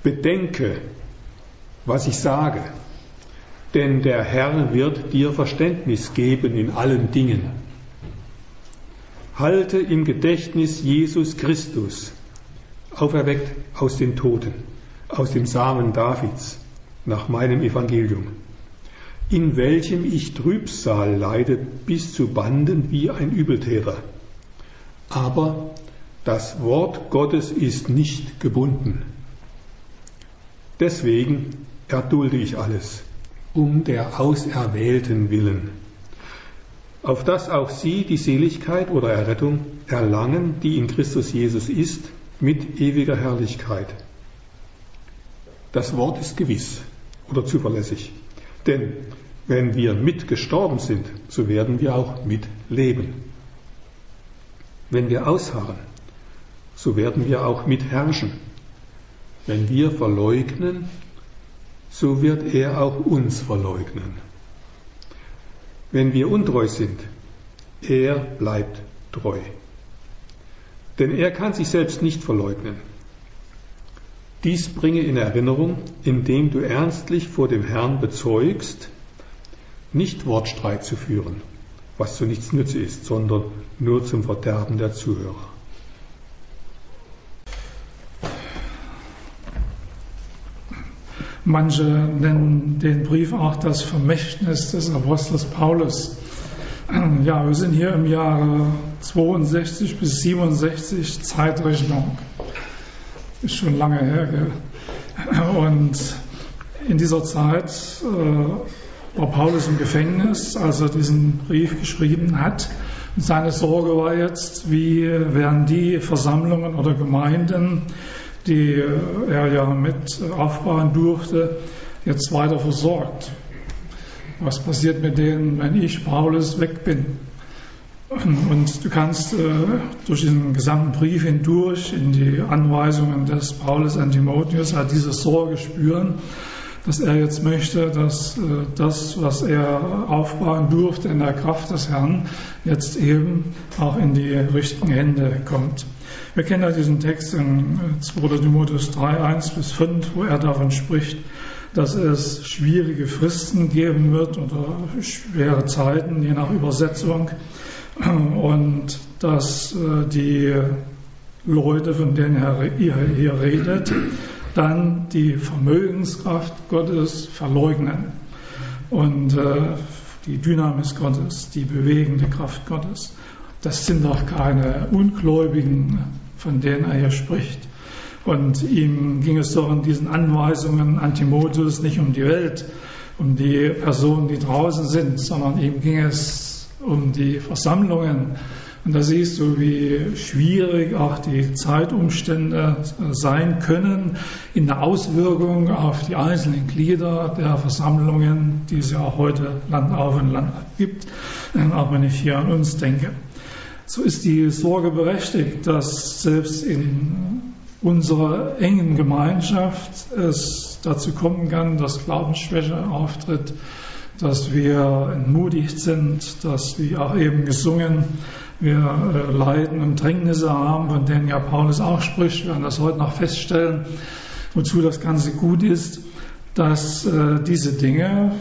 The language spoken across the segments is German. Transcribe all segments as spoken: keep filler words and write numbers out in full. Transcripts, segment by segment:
Bedenke, was ich sage, denn der Herr wird dir Verständnis geben in allen Dingen. Halte im Gedächtnis Jesus Christus, auferweckt aus den Toten, aus dem Samen Davids, nach meinem Evangelium, in welchem ich Trübsal leide bis zu Banden wie ein Übeltäter. Aber das Wort Gottes ist nicht gebunden. Deswegen erdulde ich alles, um der Auserwählten willen, auf dass auch sie die Seligkeit oder Errettung erlangen, die in Christus Jesus ist, mit ewiger Herrlichkeit. Das Wort ist gewiss oder zuverlässig, denn wenn wir mit gestorben sind, so werden wir auch mit leben. Wenn wir ausharren, so werden wir auch mit herrschen. Wenn wir verleugnen, so wird er auch uns verleugnen. Wenn wir untreu sind, er bleibt treu. Denn er kann sich selbst nicht verleugnen. Dies bringe in Erinnerung, indem du ernstlich vor dem Herrn bezeugst, nicht Wortstreit zu führen, was zu nichts Nütze ist, sondern nur zum Verderben der Zuhörer. Manche nennen den Brief auch das Vermächtnis des Apostels Paulus. Ja, wir sind hier im Jahre zweiundsechzig bis siebenundsechzig Zeitrechnung. Ist schon lange her, gell? Und in dieser Zeit äh, war Paulus im Gefängnis, als er diesen Brief geschrieben hat. Und seine Sorge war jetzt, wie werden die Versammlungen oder Gemeinden, die er ja mit aufbauen durfte, jetzt weiter versorgt. Was passiert mit denen, wenn ich, Paulus, weg bin? Und du kannst äh, durch den gesamten Brief hindurch in die Anweisungen des Paulus an Timotheus halt diese Sorge spüren, dass er jetzt möchte, dass äh, das, was er aufbauen durfte in der Kraft des Herrn, jetzt eben auch in die richtigen Hände kommt. Wir kennen ja diesen Text in zweiter Timotheus drei, eins bis fünf, wo er davon spricht, dass es schwierige Fristen geben wird oder schwere Zeiten, je nach Übersetzung, und dass äh, die Leute, von denen er hier, hier redet, dann die Vermögenskraft Gottes verleugnen und äh, die Dynamis Gottes, die bewegende Kraft Gottes. Das sind doch keine Ungläubigen, von denen er hier spricht. Und ihm ging es doch in diesen Anweisungen an Timotheus nicht um die Welt, um die Personen, die draußen sind, sondern ihm ging es um die Versammlungen. Und da siehst du, wie schwierig auch die Zeitumstände sein können in der Auswirkung auf die einzelnen Glieder der Versammlungen, die es ja auch heute Land auf und Land ab gibt, auch wenn ich hier an uns denke. So ist die Sorge berechtigt, dass selbst in unserer engen Gemeinschaft es dazu kommen kann, dass Glaubensschwäche auftritt, dass wir entmutigt sind, dass, wie auch eben gesungen, wir äh, Leiden und Drängnisse haben, von denen ja Paulus auch spricht. Wir werden das heute noch feststellen, wozu das Ganze gut ist, dass äh, diese Dinge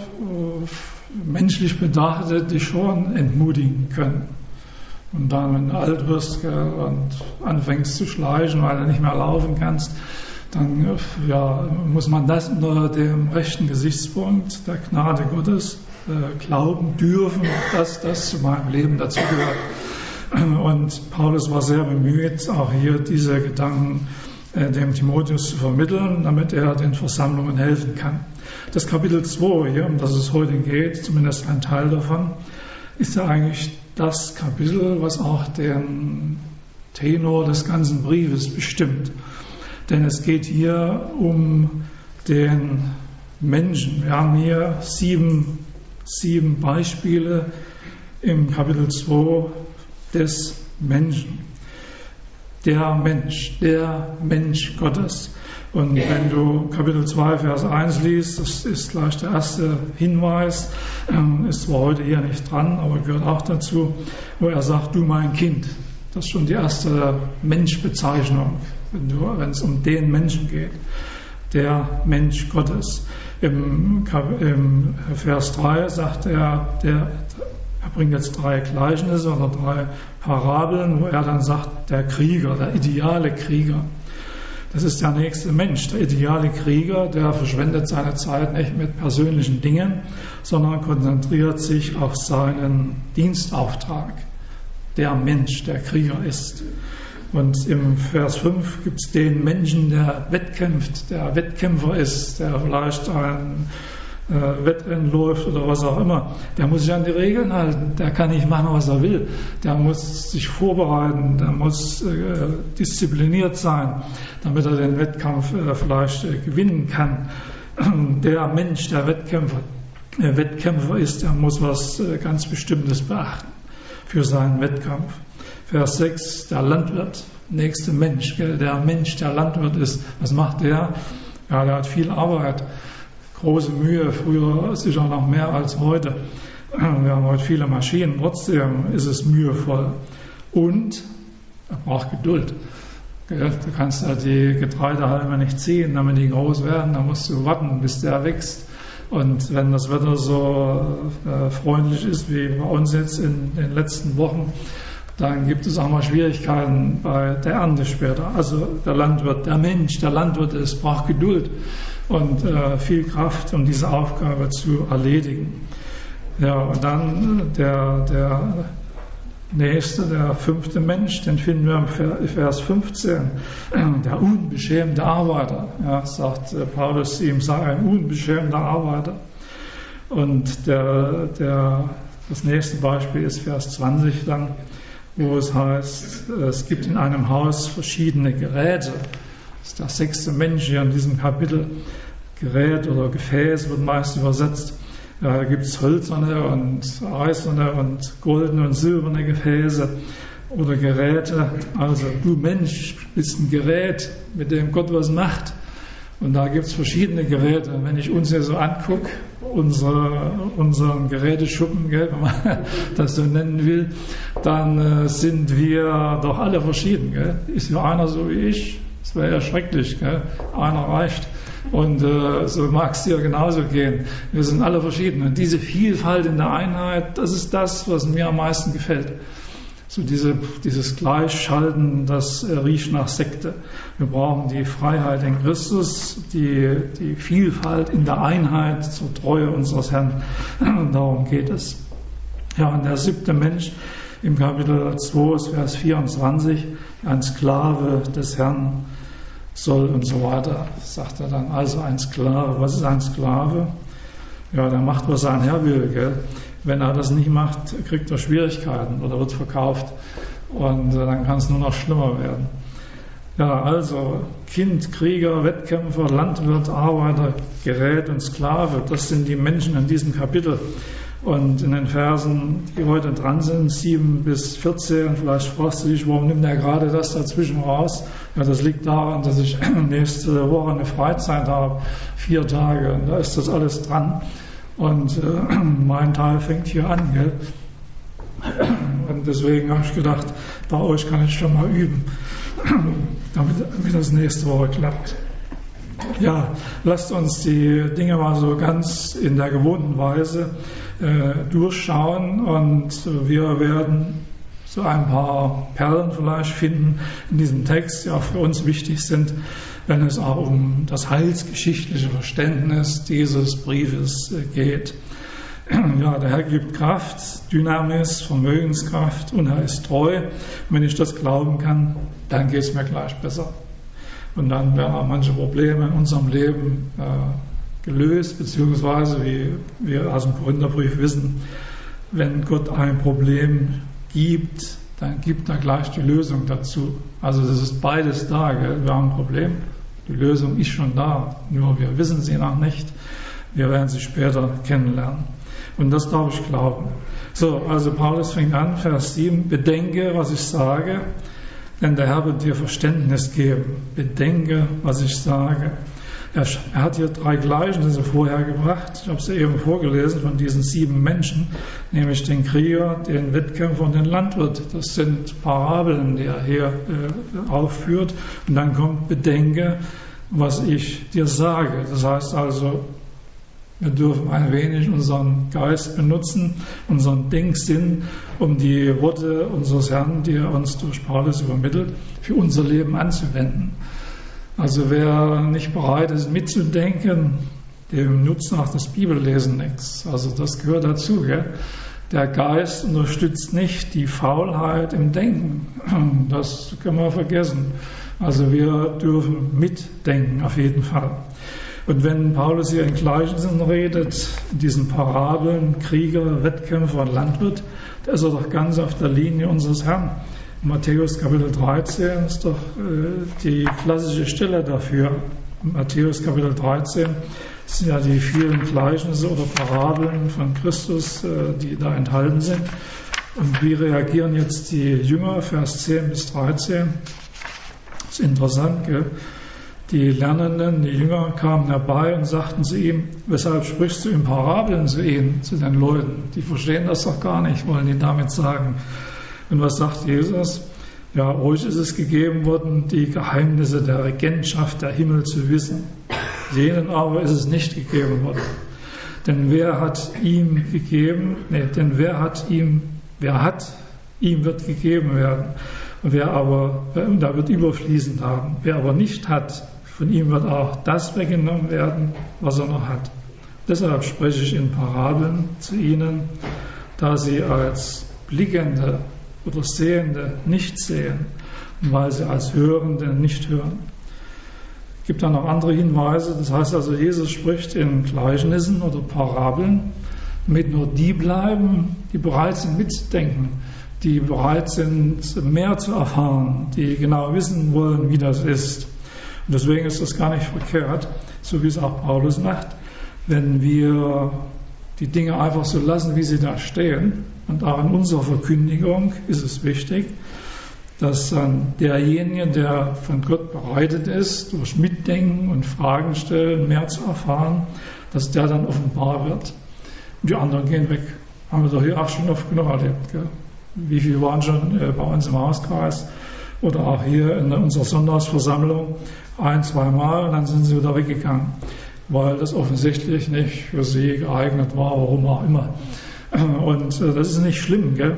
äh, menschlich betrachtet dich schon entmutigen können. Und dann, wenn du alt wirst und anfängst zu schleichen, weil du nicht mehr laufen kannst, dann ja, muss man das unter dem rechten Gesichtspunkt der Gnade Gottes äh, glauben dürfen, dass das zu meinem Leben dazu gehört. Und Paulus war sehr bemüht, auch hier diese Gedanken äh, dem Timotheus zu vermitteln, damit er den Versammlungen helfen kann. Das Kapitel zwei, hier, um das es heute geht, zumindest ein Teil davon, ist ja eigentlich das Kapitel, was auch den Tenor des ganzen Briefes bestimmt. Denn es geht hier um den Menschen. Wir haben hier sieben, sieben Beispiele im Kapitel zwei des Menschen. Der Mensch, der Mensch Gottes. Und wenn du Kapitel zwei, Vers eins liest, das ist gleich der erste Hinweis, ist zwar heute hier nicht dran, aber gehört auch dazu, wo er sagt, du mein Kind. Das ist schon die erste Menschbezeichnung, wenn, du, wenn es um den Menschen geht. der Mensch Gottes. Im, im Vers drei sagt er, der, er bringt jetzt drei Gleichnisse oder drei Parabeln, wo er dann sagt, der Krieger, der ideale Krieger. Das ist der nächste Mensch, der ideale Krieger, der verschwendet seine Zeit nicht mit persönlichen Dingen, sondern konzentriert sich auf seinen Dienstauftrag. Der Mensch, der Krieger ist. Und im Vers fünf gibt es den Menschen, der wettkämpft, der Wettkämpfer ist, der vielleicht ein äh, Wettrennen läuft oder was auch immer. Der muss sich an die Regeln halten, der kann nicht machen, was er will. Der muss sich vorbereiten, der muss äh, diszipliniert sein, damit er den Wettkampf äh, vielleicht äh, gewinnen kann. Der Mensch, der Wettkämpfer, äh, Wettkämpfer ist, der muss was äh, ganz Bestimmtes beachten für seinen Wettkampf. Vers sechs, der Landwirt, nächste Mensch, gell? Der Mensch, der Landwirt ist, was macht der? Ja, der hat viel Arbeit, große Mühe, früher sicher noch mehr als heute. Wir haben heute viele Maschinen, trotzdem ist es mühevoll. Und er braucht Geduld. Gell? Du kannst ja die Getreidehalme nicht ziehen, damit die groß werden, da musst du warten, bis der wächst. Und wenn das Wetter so äh, freundlich ist wie bei uns jetzt in den letzten Wochen, dann gibt es auch mal Schwierigkeiten bei der Ernte später. Also der Landwirt, der Mensch, der Landwirt ist, braucht Geduld und äh, viel Kraft, um diese Aufgabe zu erledigen. Ja, und dann der, der nächste, der fünfte Mensch, den finden wir im Vers fünfzehn, der unbeschämte Arbeiter. Ja, sagt Paulus ihm, sei ein unbeschämter Arbeiter. Und der, der, das nächste Beispiel ist Vers zwanzig dann, wo es heißt, es gibt in einem Haus verschiedene Geräte. Das ist der sechste Mensch hier in diesem Kapitel. Gerät oder Gefäß wird meist übersetzt. Ja, da gibt es hölzerne und eiserne und goldene und silberne Gefäße oder Geräte. Also du Mensch bist ein Gerät, mit dem Gott was macht. Und da gibt es verschiedene Geräte. Wenn ich uns hier so angucke, unsere, unseren Geräteschuppen, gell, wenn man das so nennen will, dann äh, sind wir doch alle verschieden. Gell. Ist nur einer so wie ich, das wäre ja schrecklich. Gell. Einer reicht. Und äh, so mag es dir genauso gehen. Wir sind alle verschieden. Und diese Vielfalt in der Einheit, das ist das, was mir am meisten gefällt. So diese, dieses Gleichschalten, das äh, riecht nach Sekte. Wir brauchen die Freiheit in Christus, die, die Vielfalt in der Einheit zur Treue unseres Herrn. Darum geht es. Ja, und der siebte Mensch im Kapitel zwei, Vers vierundzwanzig, ein Sklave des Herrn soll und so weiter, sagt er dann. Also ein Sklave. Was ist ein Sklave? Ja, der macht, was sein Herr will, gell? Wenn er das nicht macht, kriegt er Schwierigkeiten oder wird verkauft und äh, dann kann es nur noch schlimmer werden. Ja, also Kind, Krieger, Wettkämpfer, Landwirt, Arbeiter, Gerät und Sklave, das sind die Menschen in diesem Kapitel. Und in den Versen, die heute dran sind, sieben bis vierzehn, vielleicht fragst du dich, warum nimmt er gerade das dazwischen raus? Ja, das liegt daran, dass ich nächste Woche eine Freizeit habe, vier Tage, und da ist das alles dran. Und äh, mein Teil fängt hier an, gell? Und deswegen habe ich gedacht, bei euch kann ich schon mal üben, damit, damit das nächste Woche klappt. Ja, lasst uns die Dinge mal so ganz in der gewohnten Weise äh, durchschauen und wir werden so ein paar Perlen vielleicht finden in diesem Text, die auch für uns wichtig sind, wenn es auch um das heilsgeschichtliche Verständnis dieses Briefes geht. Ja, der Herr gibt Kraft, Dynamis, Vermögenskraft und er ist treu. Und wenn ich das glauben kann, dann geht es mir gleich besser. Und dann werden auch manche Probleme in unserem Leben äh, gelöst, beziehungsweise, wie wir aus dem Korintherbrief wissen, wenn Gott ein Problem gibt, dann gibt er gleich die Lösung dazu. Also das ist beides da. Gell? Wir haben ein Problem, die Lösung ist schon da, nur wir wissen sie noch nicht. Wir werden sie später kennenlernen. Und das darf ich glauben. So, also Paulus fängt an, Vers sieben, bedenke, was ich sage, denn der Herr wird dir Verständnis geben. Bedenke, was ich sage. Er, er hat hier drei Gleichnisse vorher gebracht. Ich habe sie eben vorgelesen von diesen sieben Menschen, nämlich den Krieger, den Wettkämpfer und den Landwirt. Das sind Parabeln, die er hier äh, aufführt. Und dann kommt, bedenke, was ich dir sage. Das heißt also, wir dürfen ein wenig unseren Geist benutzen, unseren Denksinn, um die Worte unseres Herrn, die er uns durch Paulus übermittelt, für unser Leben anzuwenden. Also wer nicht bereit ist mitzudenken, dem nutzt nach das Bibellesen nichts. Also das gehört dazu. Gell? Der Geist unterstützt nicht die Faulheit im Denken. Das können wir vergessen. Also wir dürfen mitdenken, auf jeden Fall. Und wenn Paulus hier in Gleichnissen redet, in diesen Parabeln, Krieger, Wettkämpfer und Landwirt, da ist er doch ganz auf der Linie unseres Herrn. Matthäus Kapitel dreizehn ist doch äh, die klassische Stelle dafür. Matthäus Kapitel dreizehn sind ja die vielen Gleichnisse oder Parabeln von Christus, äh, die da enthalten sind. Und wie reagieren jetzt die Jünger, Vers zehn bis dreizehn? Das ist interessant, gell? Die Lernenden, die Jünger kamen herbei und sagten zu ihm, weshalb sprichst du in Parabeln zu ihnen, zu den Leuten? Die verstehen das doch gar nicht, wollen die damit sagen. Und was sagt Jesus? Ja, euch ist es gegeben worden, die Geheimnisse der Regentschaft der Himmel zu wissen. Jenen aber ist es nicht gegeben worden. Denn wer hat ihm gegeben, nee, denn wer hat ihm, wer hat, ihm wird gegeben werden. Und wer aber, da wird überfließend haben. Wer aber nicht hat, von ihm wird auch das weggenommen werden, was er noch hat. Deshalb spreche ich in Parabeln zu ihnen, da sie als Blickende oder Sehende nicht sehen, weil sie als Hörende nicht hören. Es gibt dann noch andere Hinweise, das heißt also, Jesus spricht in Gleichnissen oder Parabeln, damit nur die bleiben, die bereit sind mitzudenken, die bereit sind, mehr zu erfahren, die genau wissen wollen, wie das ist. Und deswegen ist das gar nicht verkehrt, so wie es auch Paulus macht, wenn wir die Dinge einfach so lassen, wie sie da stehen. Und auch in unserer Verkündigung ist es wichtig, dass dann derjenige, der von Gott bereitet ist, durch Mitdenken und Fragen stellen, mehr zu erfahren, dass der dann offenbar wird. Und die anderen gehen weg. Haben wir doch hier auch schon oft genug erlebt. Gell? Wie viele waren schon äh, bei uns im Hauskreis oder auch hier in unserer Sonntagsversammlung? Ein, zwei Mal und dann sind sie wieder weggegangen, weil das offensichtlich nicht für sie geeignet war, warum auch immer. Und äh, das ist nicht schlimm, gell?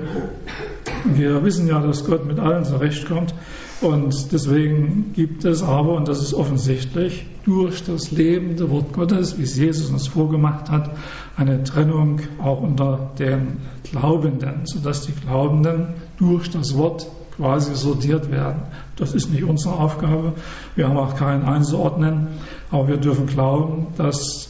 Wir wissen ja, dass Gott mit allen zurechtkommt und deswegen gibt es aber, und das ist offensichtlich, durch das lebende Wort Gottes, wie es Jesus uns vorgemacht hat, eine Trennung auch unter den Glaubenden, sodass die Glaubenden durch das Wort quasi sortiert werden. Das ist nicht unsere Aufgabe, wir haben auch keinen einzuordnen, aber wir dürfen glauben, dass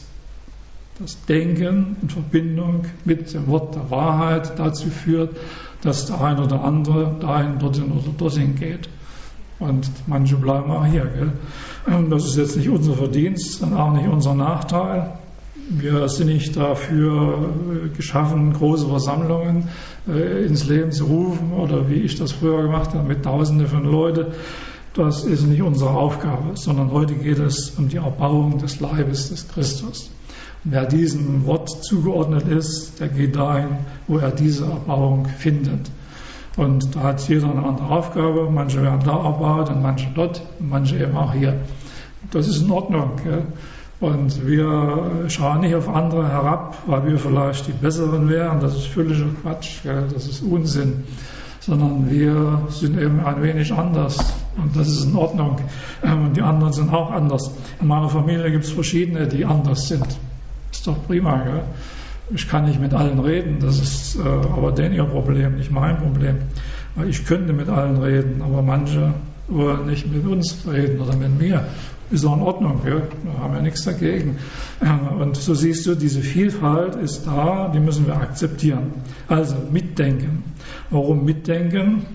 das Denken in Verbindung mit dem Wort der Wahrheit dazu führt, dass der ein oder andere dahin, dorthin oder dorthin geht. Und manche bleiben auch hier. Gell? Das ist jetzt nicht unser Verdienst und auch nicht unser Nachteil. Wir sind nicht dafür geschaffen, große Versammlungen äh, ins Leben zu rufen oder wie ich das früher gemacht habe mit Tausenden von Leuten. Das ist nicht unsere Aufgabe, sondern heute geht es um die Erbauung des Leibes des Christus. Wer diesem Wort zugeordnet ist, der geht dahin, wo er diese Erbauung findet. Und da hat jeder eine andere Aufgabe. Manche werden da erbaut und manche dort und manche eben auch hier. Das ist in Ordnung. Gell? Und wir schauen nicht auf andere herab, weil wir vielleicht die Besseren wären. Das ist völliger Quatsch. Gell? Das ist Unsinn. Sondern wir sind eben ein wenig anders. Und das ist in Ordnung. Und die anderen sind auch anders. In meiner Familie gibt es verschiedene, die anders sind. Ist doch prima, gell? Ich kann nicht mit allen reden, das ist äh, aber denen ihr Problem, nicht mein Problem. Weil ich könnte mit allen reden, aber manche wollen nicht mit uns reden oder mit mir. Ist auch in Ordnung, gell? Da haben wir nichts dagegen. Und so siehst du, diese Vielfalt ist da, die müssen wir akzeptieren. Also mitdenken. Warum mitdenken?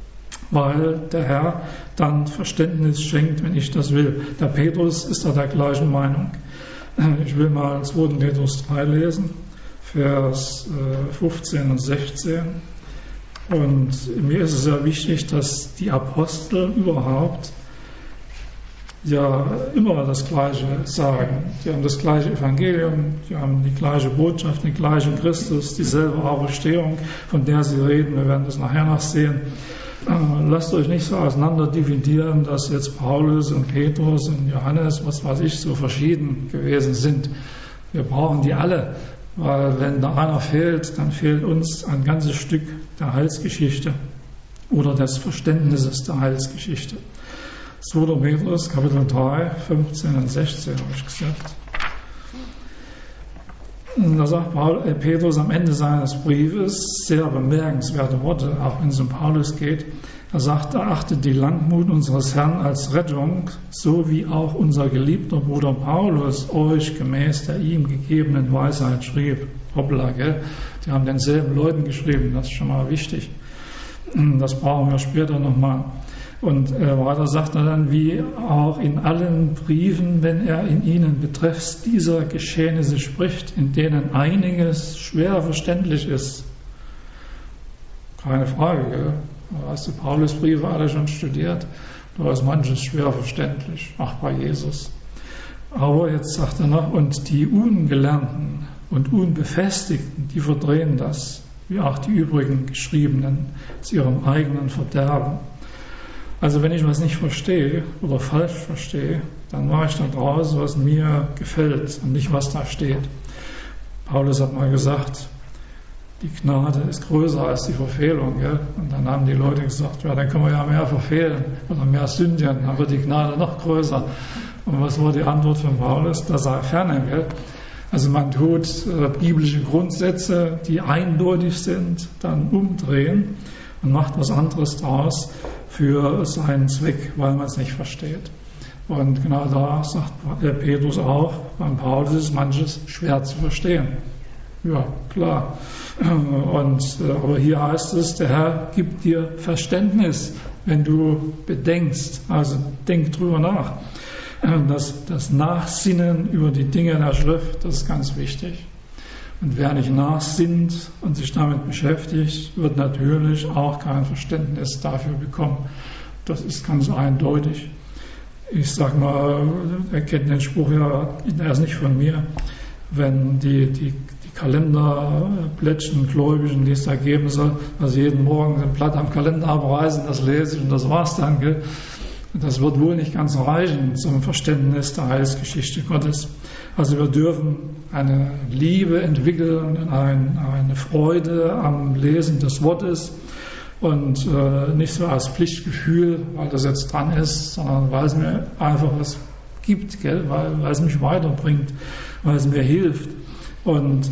Weil der Herr dann Verständnis schenkt, wenn ich das will. Der Petrus ist da der gleichen Meinung. Ich will mal zweiten Petrus drei lesen, Vers fünfzehn und sechzehn. Und mir ist es sehr wichtig, dass die Apostel überhaupt ja immer das Gleiche sagen. Die haben das gleiche Evangelium, die haben die gleiche Botschaft, den gleichen Christus, dieselbe Auferstehung, von der sie reden. Wir werden das nachher noch sehen. lasst euch nicht so auseinander dividieren, dass jetzt Paulus und Petrus und Johannes, was weiß ich, so verschieden gewesen sind. Wir brauchen die alle, weil wenn da einer fehlt, dann fehlt uns ein ganzes Stück der Heilsgeschichte oder des Verständnisses der Heilsgeschichte. zweiter. Petrus, Kapitel drei, fünfzehn und sechzehn, habe ich gesagt. Und da sagt Paul, äh, Petrus am Ende seines Briefes sehr bemerkenswerte Worte, auch wenn es um Paulus geht. Er sagt, er achtet die Langmut unseres Herrn als Rettung, so wie auch unser geliebter Bruder Paulus euch gemäß der ihm gegebenen Weisheit schrieb. Hoppla, gell? Die haben denselben Leuten geschrieben, das ist schon mal wichtig. Das brauchen wir später nochmal. Und äh, weiter sagt er dann, wie auch in allen Briefen, wenn er in ihnen betreffs dieser Geschehnisse spricht, in denen einiges schwer verständlich ist. Keine Frage, gell? Hast du Paulusbriefe alle schon studiert? Da ist manches schwer verständlich, auch bei Jesus. Aber jetzt sagt er noch, und die Ungelernten und Unbefestigten, die verdrehen das, wie auch die übrigen Geschriebenen, zu ihrem eigenen Verderben. Also wenn ich was nicht verstehe oder falsch verstehe, dann mache ich da draus, was mir gefällt und nicht, was da steht. Paulus hat mal gesagt, die Gnade ist größer als die Verfehlung. Gell? Und dann haben die Leute gesagt, ja, dann können wir ja mehr verfehlen oder mehr sündigen, dann wird die Gnade noch größer. Und was war die Antwort von Paulus? Da sei ferne. Gell? Also man tut äh, biblische Grundsätze, die eindeutig sind, dann umdrehen und macht was anderes draus für seinen Zweck, weil man es nicht versteht. Und genau da sagt Petrus auch, beim Paulus ist manches schwer zu verstehen. Ja, klar. Und, aber hier heißt es, der Herr gibt dir Verständnis, wenn du bedenkst. Also denk drüber nach. Das, das Nachsinnen über die Dinge der Schrift, das ist ganz wichtig. Und wer nicht nachsinnt und sich damit beschäftigt, wird natürlich auch kein Verständnis dafür bekommen. Das ist ganz eindeutig. Ich sage mal, er kennt den Spruch ja, er ist nicht von mir, wenn die, die, die Kalenderplättchen Gläubigen, die es da geben soll, also jeden Morgen ein Blatt am Kalender abreißen, das lese ich und das war's dann. Gell? Das wird wohl nicht ganz reichen zum Verständnis der Heilsgeschichte Gottes. Also wir dürfen eine Liebe entwickeln, ein, eine Freude am Lesen des Wortes und äh, nicht so als Pflichtgefühl, weil das jetzt dran ist, sondern weil es mir einfach was gibt, gell? Weil, weil es mich weiterbringt, weil es mir hilft. Und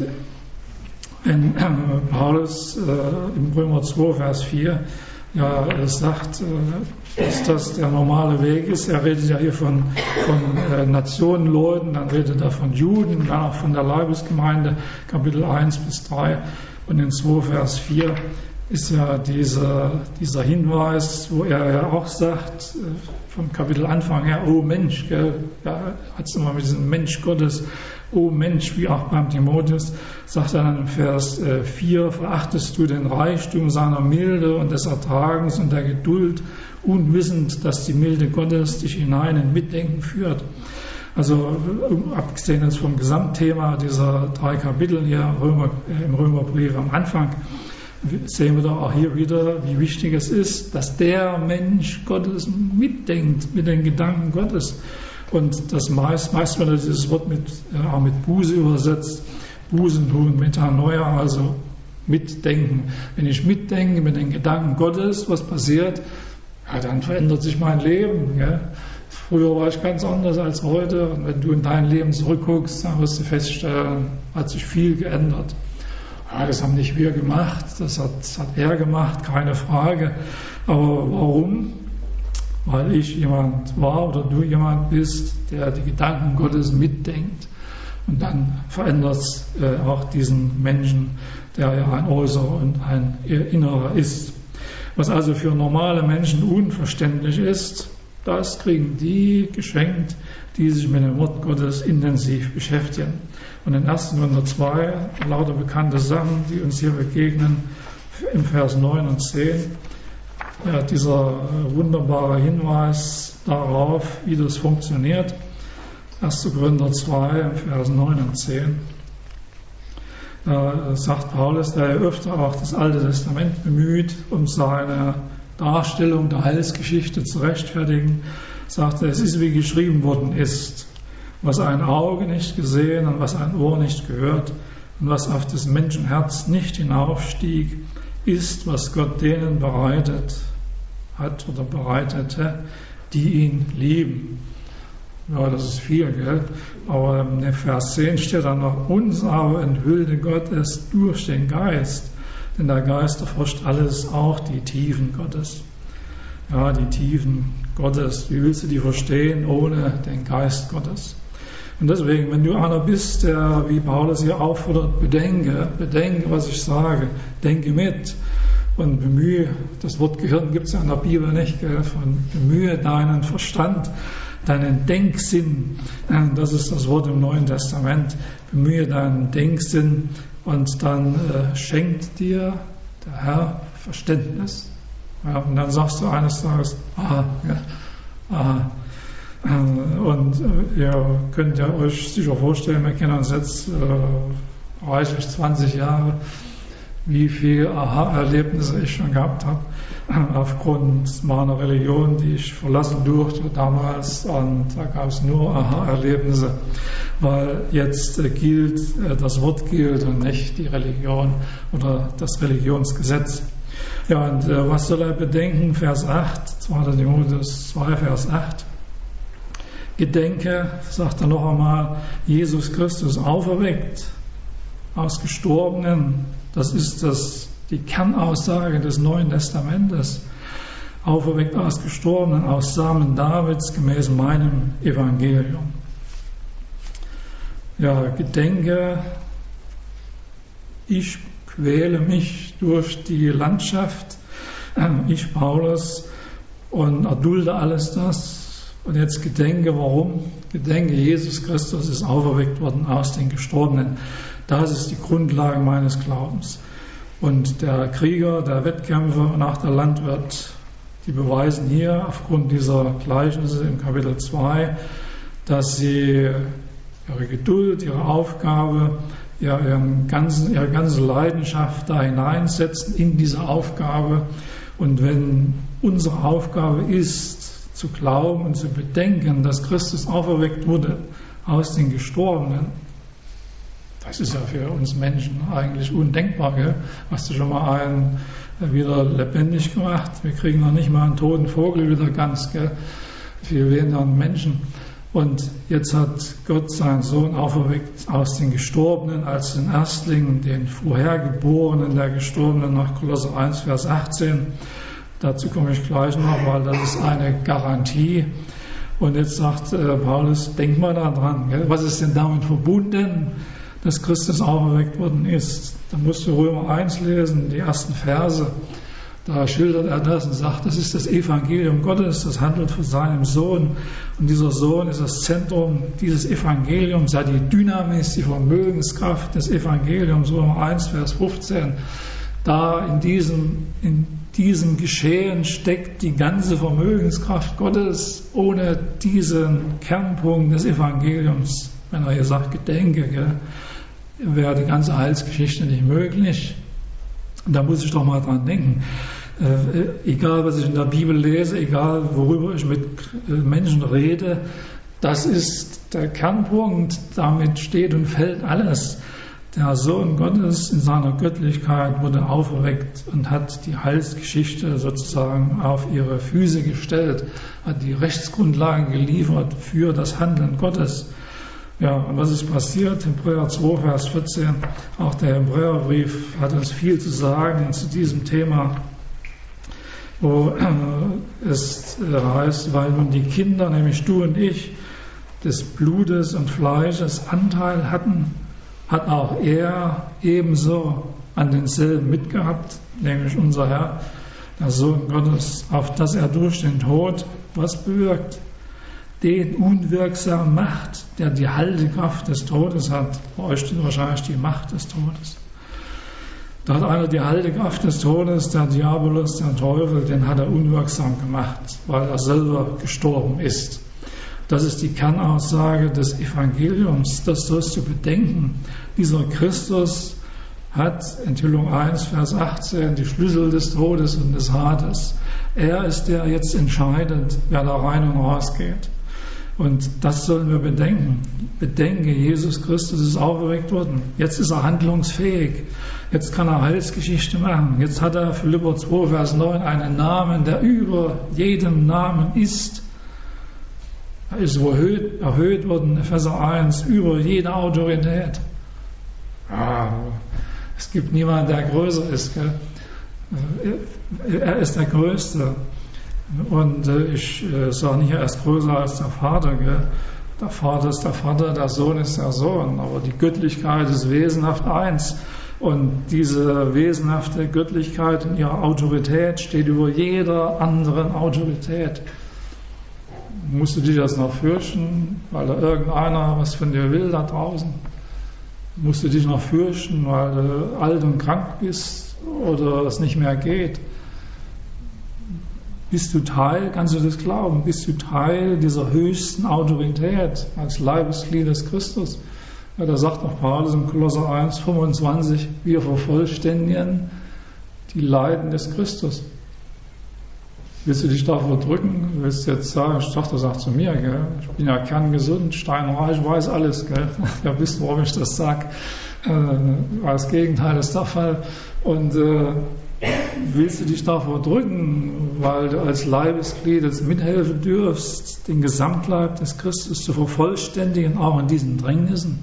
wenn äh, Paulus äh, im Römer zwei, Vers vier ja, es sagt, äh, dass das der normale Weg ist. Er redet ja hier von, von äh, Nationenleuten, dann redet er von Juden, dann auch von der Leibesgemeinde, Kapitel eins bis drei. Und in zwei, Vers vier ist ja dieser, dieser Hinweis, wo er ja auch sagt, äh, vom Kapitel Anfang her, oh Mensch, gell, ja, hat es immer mit diesem Mensch Gottes, oh Mensch, wie auch beim Timotheus, sagt er dann im Vers vier, verachtest du den Reichtum seiner Milde und des Ertragens und der Geduld, unwissend, dass die Milde Gottes dich hinein in Mitdenken führt. Also abgesehen jetzt vom Gesamtthema dieser drei Kapitel hier Römer, äh, im Römerbrief am Anfang, sehen wir doch auch hier wieder, wie wichtig es ist, dass der Mensch Gottes mitdenkt mit den Gedanken Gottes. Und das meist, meist wird dieses Wort mit, äh, auch mit Buße übersetzt. Bußen tun, Metanoia, also mitdenken. Wenn ich mitdenke mit den Gedanken Gottes, was passiert, ja, dann verändert sich mein Leben. Gell? Früher war ich ganz anders als heute. Und wenn du in dein Leben zurückguckst, dann wirst du feststellen, hat sich viel geändert. Ja, das haben nicht wir gemacht, das hat, das hat er gemacht, keine Frage. Aber warum? Weil ich jemand war oder du jemand bist, der die Gedanken Gottes mitdenkt. Und dann verändert es äh, auch diesen Menschen, der ja ein Äußerer und ein Innerer ist. Was also für normale Menschen unverständlich ist, das kriegen die geschenkt, die sich mit dem Wort Gottes intensiv beschäftigen. Und in ersten Korinther zwei lauter bekannte Sachen, die uns hier begegnen, im Vers neun und zehn. Ja, dieser wunderbare Hinweis darauf, wie das funktioniert. ersten Korinther zwei, Vers neun und zehn. Da sagt Paulus, der er öfter auch das Alte Testament bemüht, um seine Darstellung der Heilsgeschichte zu rechtfertigen, sagt er, es ist wie geschrieben worden ist, was ein Auge nicht gesehen und was ein Ohr nicht gehört und was auf das Menschenherz nicht hinaufstieg, ist, was Gott denen bereitet hat oder bereitete, die ihn lieben. Ja, das ist viel, gell? Aber in Vers zehn steht dann noch, uns aber enthüllte Gott es durch den Geist, denn der Geist erforscht alles, auch die Tiefen Gottes. Ja, die Tiefen Gottes, wie willst du die verstehen ohne den Geist Gottes? Und deswegen, wenn du einer bist, der, wie Paulus hier auffordert, bedenke, bedenke, was ich sage, denke mit und bemühe, das Wort Gehirn gibt es ja in der Bibel nicht, gell? Von bemühe deinen Verstand, deinen Denksinn, das ist das Wort im Neuen Testament, bemühe deinen Denksinn und dann äh, schenkt dir der Herr Verständnis. Ja, und dann sagst du eines Tages, aha, ja, aha. Und äh, ihr könnt ja euch sicher vorstellen, wir kennen uns jetzt äh, reichlich zwanzig Jahre, wie viele Aha-Erlebnisse ich schon gehabt habe, aufgrund meiner Religion, die ich verlassen durfte damals. Und da gab es nur Aha-Erlebnisse, weil jetzt äh, gilt, äh, das Wort gilt und nicht die Religion oder das Religionsgesetz. Ja, und äh, was soll er bedenken? Vers acht, zweiter Timotheus zwei, Vers acht. Gedenke, sagt er noch einmal, Jesus Christus auferweckt aus Gestorbenen. Das ist das, die Kernaussage des Neuen Testamentes. Auferweckt aus Gestorbenen, aus Samen Davids, gemäß meinem Evangelium. Ja, gedenke, ich quäle mich durch die Landschaft, ich Paulus, und erdulde alles das. Und jetzt gedenke, warum? Gedenke, Jesus Christus ist auferweckt worden aus den Gestorbenen. Das ist die Grundlage meines Glaubens. Und der Krieger, der Wettkämpfer und auch der Landwirt, die beweisen hier aufgrund dieser Gleichnisse im Kapitel zwei, dass sie ihre Geduld, ihre Aufgabe, ihren ganzen, ihre ganze Leidenschaft da hineinsetzen in diese Aufgabe. Und wenn unsere Aufgabe ist, zu glauben und zu bedenken, dass Christus auferweckt wurde aus den Gestorbenen, das ist ja für uns Menschen eigentlich undenkbar. Gell? Hast du schon mal einen wieder lebendig gemacht? Wir kriegen noch nicht mal einen toten Vogel wieder ganz, gell? Viel weniger einen Menschen. Und jetzt hat Gott seinen Sohn auferweckt aus den Gestorbenen als den Erstling, den Vorhergeborenen der Gestorbenen, nach Kolosser eins, Vers achtzehn. Dazu komme ich gleich noch, weil das ist eine Garantie. Und jetzt sagt äh, Paulus, denk mal daran, gell? Was ist denn damit verbunden, dass Christus auferweckt worden ist? Da musst du Römer eins lesen, die ersten Verse. Da schildert er das und sagt, das ist das Evangelium Gottes, das handelt von seinem Sohn. Und dieser Sohn ist das Zentrum dieses Evangeliums, ja, die Dynamis, die Vermögenskraft des Evangeliums, Römer eins, Vers fünfzehn. Da in diesem, in diesem Geschehen steckt die ganze Vermögenskraft Gottes. Ohne diesen Kernpunkt des Evangeliums, wenn er hier sagt, gedenke, gell, wäre die ganze Heilsgeschichte nicht möglich. Und da muss ich doch mal dran denken. Äh, egal, was ich in der Bibel lese, egal, worüber ich mit äh, Menschen rede, das ist der Kernpunkt. Damit steht und fällt alles. Der Sohn Gottes in seiner Göttlichkeit wurde auferweckt und hat die Heilsgeschichte sozusagen auf ihre Füße gestellt, hat die Rechtsgrundlagen geliefert für das Handeln Gottes. Ja, und was ist passiert? Hebräer zwei, Vers vierzehn. Auch der Hebräerbrief hat uns viel zu sagen zu diesem Thema, wo es heißt, weil nun die Kinder, nämlich du und ich, des Blutes und Fleisches Anteil hatten, hat auch er ebenso an denselben mitgehabt, nämlich unser Herr, der Sohn Gottes, auf dass er durch den Tod was bewirkt, den unwirksam macht, der die Haltekraft des Todes hat. Bei euch steht wahrscheinlich die Macht des Todes. Da hat einer die Haltekraft des Todes, der Diabolus, der Teufel, den hat er unwirksam gemacht, weil er selber gestorben ist. Das ist die Kernaussage des Evangeliums, das sollst du bedenken. Dieser Christus hat, Enthüllung eins, Vers achtzehn, die Schlüssel des Todes und des Hades. Er ist der jetzt entscheidet, wer da rein und raus geht. Und das sollen wir bedenken. Bedenke, Jesus Christus ist auferweckt worden. Jetzt ist er handlungsfähig. Jetzt kann er Heilsgeschichte machen. Jetzt hat er, Philipper zwei, Vers neun, einen Namen, der über jedem Namen ist. Er ist so erhöht, erhöht worden, Epheser eins, über jede Autorität. Ja, es gibt niemanden, der größer ist. Gell? Er ist der Größte. Und ich sage nicht, er ist größer als der Vater. Gell? Der Vater ist der Vater, der Sohn ist der Sohn. Aber die Göttlichkeit ist wesenhaft eins. Und diese wesenhafte Göttlichkeit in ihrer Autorität steht über jeder anderen Autorität. Musst du dich das noch fürchten, weil da irgendeiner was von dir will da draußen? Musst du dich noch fürchten, weil du alt und krank bist oder es nicht mehr geht? Bist du Teil, kannst du das glauben, bist du Teil dieser höchsten Autorität als Leibesglied des Christus? Ja, da sagt noch Paulus im Kolosser eins, fünfundzwanzig, wir vervollständigen die Leiden des Christus. Willst du dich davor drücken? Willst du jetzt sagen, ich dachte, sag zu mir, gell? Ich bin ja kerngesund, steinreich, weiß alles. Gell? Ja, wisst ihr, warum ich das sage? Äh, das Gegenteil ist der Fall. Und äh, willst du dich davor drücken, weil du als Leibesglied jetzt mithelfen dürfst, den Gesamtleib des Christus zu vervollständigen, auch in diesen Drängnissen?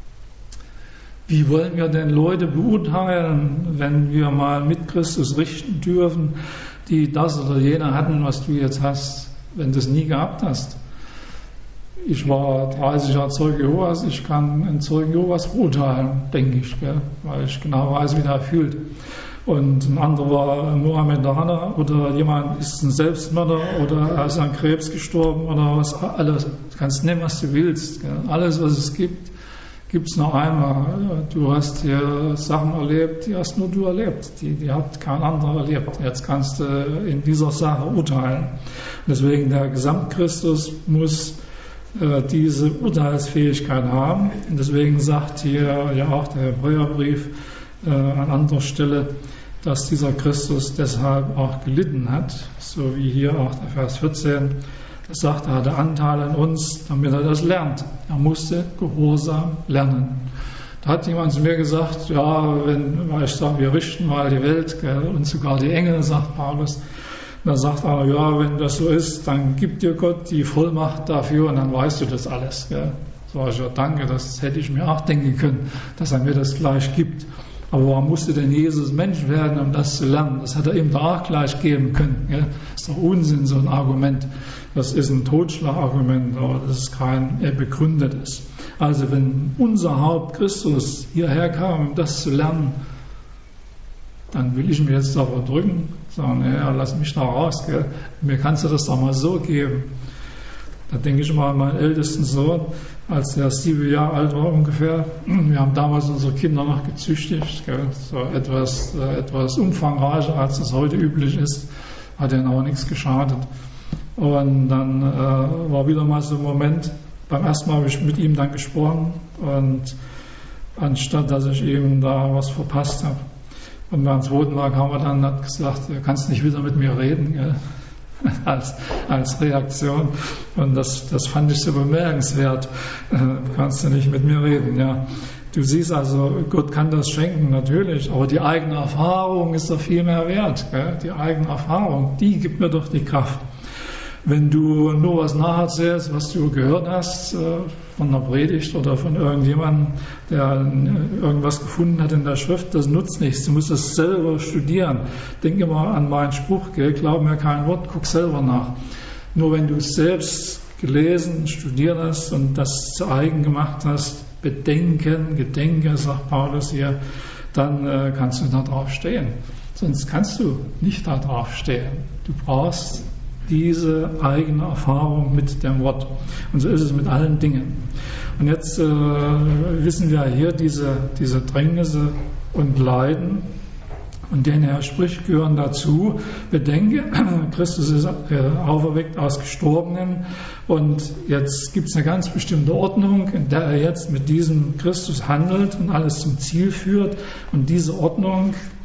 Wie wollen wir denn Leute beurteilen, wenn wir mal mit Christus richten dürfen, die das oder jene hatten, was du jetzt hast, wenn du es nie gehabt hast? Ich war dreißig Jahre Zeuge Jehovas, ich kann einen Zeugen Jehovas beurteilen, denke ich, gell? Weil ich genau weiß, wie der fühlt. Und ein anderer war ein Mohammedaner oder jemand ist ein Selbstmörder oder er ist an Krebs gestorben oder was, alles. Du kannst nehmen, was du willst. Gell? Alles, was es gibt, gibt es noch einmal. Du hast hier Sachen erlebt, die hast nur du erlebt. Die, die hat kein anderer erlebt. Jetzt kannst du in dieser Sache urteilen. Deswegen der Gesamtchristus muss äh, diese Urteilsfähigkeit haben. Und deswegen sagt hier ja auch der Hebräerbrief äh, an anderer Stelle, dass dieser Christus deshalb auch gelitten hat. So wie hier auch der Vers vierzehn. Er sagt, er hatte Anteil an uns, damit er das lernt. Er musste Gehorsam lernen. Da hat jemand zu mir gesagt, ja, wenn, weil ich sage, wir richten mal die Welt, gell, und sogar die Engel, sagt Paulus. Da sagt er, ja, wenn das so ist, dann gibt dir Gott die Vollmacht dafür und dann weißt du das alles. Gell. So, ich ja, danke, das hätte ich mir auch denken können, dass er mir das gleich gibt. Aber warum musste denn Jesus Mensch werden, um das zu lernen? Das hätte er ihm da auch gleich geben können. Gell? Das ist doch Unsinn, so ein Argument. Das ist ein Totschlagargument, aber das ist kein äh, begründetes. Also wenn unser Haupt Christus hierher kam, um das zu lernen, dann will ich mir jetzt davor drücken, sagen, ja, lass mich da raus, gell? Mir kannst du das doch mal so geben. Da denke ich mal an meinen ältesten Sohn, als er sieben Jahre alt war ungefähr. Wir haben damals unsere Kinder noch gezüchtigt, gell? So etwas, äh, etwas umfangreicher, als es heute üblich ist. Hat ihnen auch nichts geschadet. Und dann äh, war wieder mal so ein Moment, beim ersten Mal habe ich mit ihm dann gesprochen und anstatt, dass ich ihm da was verpasst habe. Und beim zweiten Mal kam er dann und hat gesagt, du kannst nicht wieder mit mir reden, gell? Als, als Reaktion. Und das, das fand ich so bemerkenswert. Äh, kannst du nicht mit mir reden, ja. Du siehst also, Gott kann das schenken, natürlich, aber die eigene Erfahrung ist doch viel mehr wert. Gell? Die eigene Erfahrung, die gibt mir doch die Kraft. Wenn du nur was nacherzählst, was du gehört hast, äh, von einer Predigt oder von irgendjemandem, der äh, irgendwas gefunden hat in der Schrift, das nutzt nichts. Du musst es selber studieren. Denk immer an meinen Spruch, gell? Glaub mir kein Wort, guck selber nach. Nur wenn du es selbst gelesen, studiert hast und das zu eigen gemacht hast, bedenken, gedenke, sagt Paulus hier, dann äh, kannst du da drauf stehen. Sonst kannst du nicht da drauf stehen. Du brauchst diese eigene Erfahrung mit dem Wort. Und so ist es mit allen Dingen. Und jetzt äh, wissen wir hier, diese, diese Drängnisse und Leiden, und denen er spricht, gehören dazu. Bedenke, Christus ist äh, auferweckt aus Gestorbenen und jetzt gibt es eine ganz bestimmte Ordnung, in der er jetzt mit diesem Christus handelt und alles zum Ziel führt. Und diese Ordnung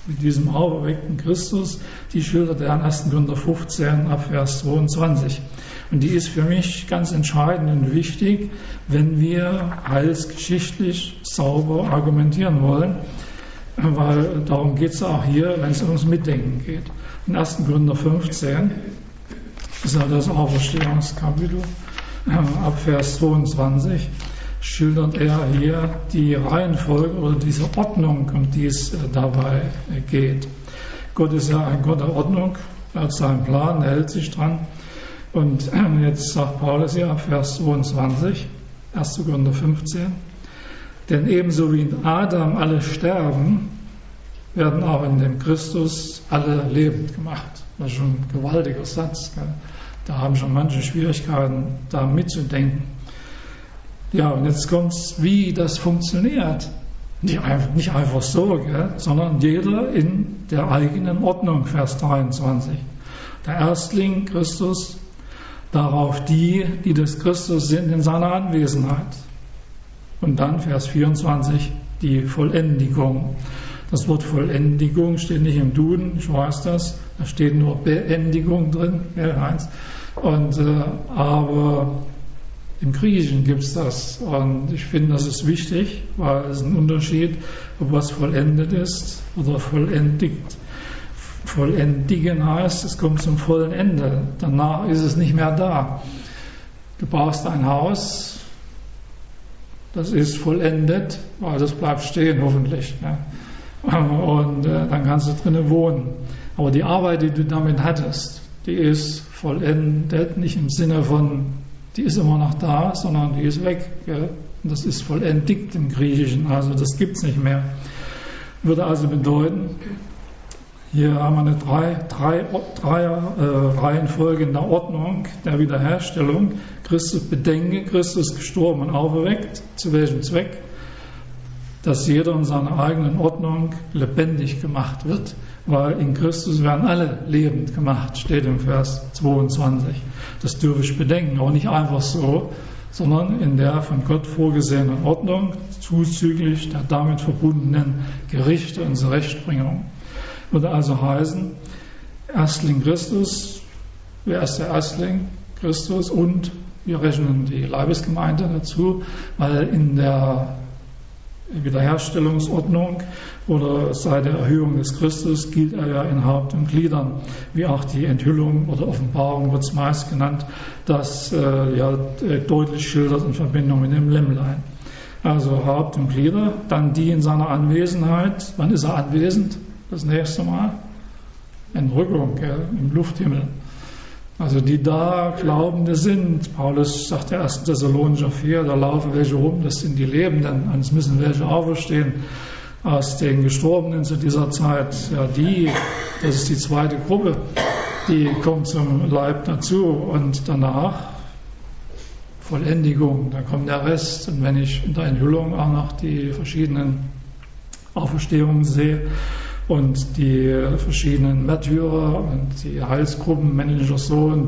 mit diesem auferweckten Christus, die schildert er in ersten Korinther fünfzehn ab Vers zweiundzwanzig. Und die ist für mich ganz entscheidend und wichtig, wenn wir heilsgeschichtlich sauber argumentieren wollen, weil darum geht es auch hier, wenn es ums Mitdenken geht. In ersten Korinther fünfzehn ist ja das Auferstehungskapitel, ab Vers zweiundzwanzig schildert er hier die Reihenfolge oder diese Ordnung, um die es dabei geht. Gott ist ja ein Gott der Ordnung, er hat seinen Plan, er hält sich dran. Und jetzt sagt Paulus hier ab Vers zweiundzwanzig, ersten Korinther fünfzehn, denn ebenso wie in Adam alle sterben, werden auch in dem Christus alle lebend gemacht. Das ist schon ein gewaltiger Satz. Gell? Da haben schon manche Schwierigkeiten, da mitzudenken. Ja, und jetzt kommt es, wie das funktioniert. Nicht einfach, nicht einfach so, gell? Sondern jeder in der eigenen Ordnung, Vers dreiundzwanzig. Der Erstling Christus, darauf die, die des Christus sind in seiner Anwesenheit. Und dann Vers vierundzwanzig, die Vollendigung. Das Wort Vollendigung steht nicht im Duden, ich weiß das, da steht nur Beendigung drin, Heinz. Und, äh, aber im Griechischen gibt es das und ich finde, das ist wichtig, weil es ein Unterschied, ob was vollendet ist oder vollendigt. Vollendigen heißt, es kommt zum vollen Ende, danach ist es nicht mehr da. Du baust ein Haus, das ist vollendet, weil das bleibt stehen hoffentlich. Ne? Und äh, dann kannst du drinnen wohnen. Aber die Arbeit, die du damit hattest, die ist vollendet, nicht im Sinne von, die ist immer noch da, sondern die ist weg. Gell? Und das ist vollendigt im Griechischen, also das gibt es nicht mehr. Würde also bedeuten, hier haben wir eine drei, drei, drei äh, Reihenfolge in der Ordnung der Wiederherstellung. Christus bedenke, Christus gestorben und auferweckt. Zu welchem Zweck? Dass jeder in seiner eigenen Ordnung lebendig gemacht wird, weil in Christus werden alle lebend gemacht, steht im Vers zweiundzwanzig. Das dürfe ich bedenken, auch nicht einfach so, sondern in der von Gott vorgesehenen Ordnung, zuzüglich der damit verbundenen Gerichte und Zurechtbringung. Würde also heißen, Erstling Christus, wer ist der Erstling? Christus, und wir rechnen die Leibesgemeinde dazu, weil in der Wiederherstellungsordnung oder seit der Erhöhung des Christus gilt er ja in Haupt und Gliedern, wie auch die Enthüllung oder Offenbarung wird es meist genannt, das äh, ja deutlich schildert in Verbindung mit dem Lämmlein. Also Haupt und Glieder, dann die in seiner Anwesenheit. Wann ist er anwesend? Das nächste Mal? Entrückung, gell, im Lufthimmel. Also die da Glaubende sind. Paulus sagt ja ersten Thessalonicher vier, da laufen welche rum, das sind die Lebenden, und es müssen welche auferstehen aus den Gestorbenen zu dieser Zeit. Ja, die, das ist die zweite Gruppe, die kommt zum Leib dazu und danach Vollendigung, dann kommt der Rest. Und wenn ich in der Enthüllung auch noch die verschiedenen Auferstehungen sehe, und die verschiedenen Märtyrer und die Heilsgruppen, männlicher Sohn,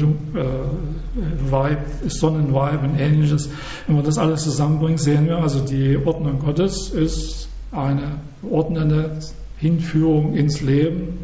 äh, Weib, Sonnenweib und ähnliches, wenn wir das alles zusammenbringen, sehen wir, also die Ordnung Gottes ist eine geordnete Hinführung ins Leben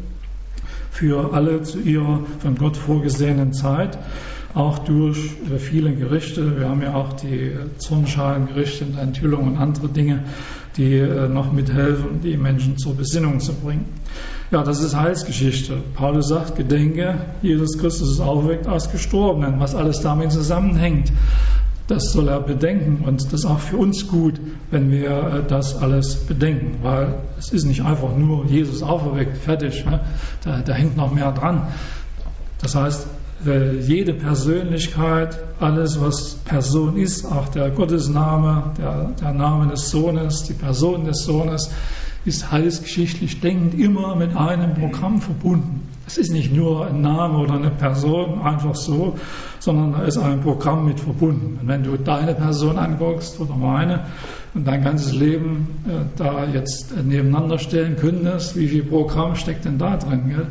für alle zu ihrer von Gott vorgesehenen Zeit, auch durch viele Gerichte. Wir haben ja auch die Zornschalengerichte und Enthüllung und andere Dinge, die noch mithelfen, die Menschen zur Besinnung zu bringen. Ja, das ist Heilsgeschichte. Paulus sagt, gedenke, Jesus Christus ist auferweckt aus Gestorbenen, was alles damit zusammenhängt. Das soll er bedenken, und das ist auch für uns gut, wenn wir das alles bedenken, weil es ist nicht einfach nur Jesus auferweckt, fertig, ne? da, da hängt noch mehr dran. Das heißt, jede Persönlichkeit, alles was Person ist, auch der Gottesname, der, der Name des Sohnes, die Person des Sohnes, ist heilsgeschichtlich denkend immer mit einem Programm verbunden. Es ist nicht nur ein Name oder eine Person einfach so, sondern da ist ein Programm mit verbunden. Und wenn du deine Person anguckst oder meine und dein ganzes Leben äh, da jetzt nebeneinander stellen könntest, wie viel Programm steckt denn da drin? Gell?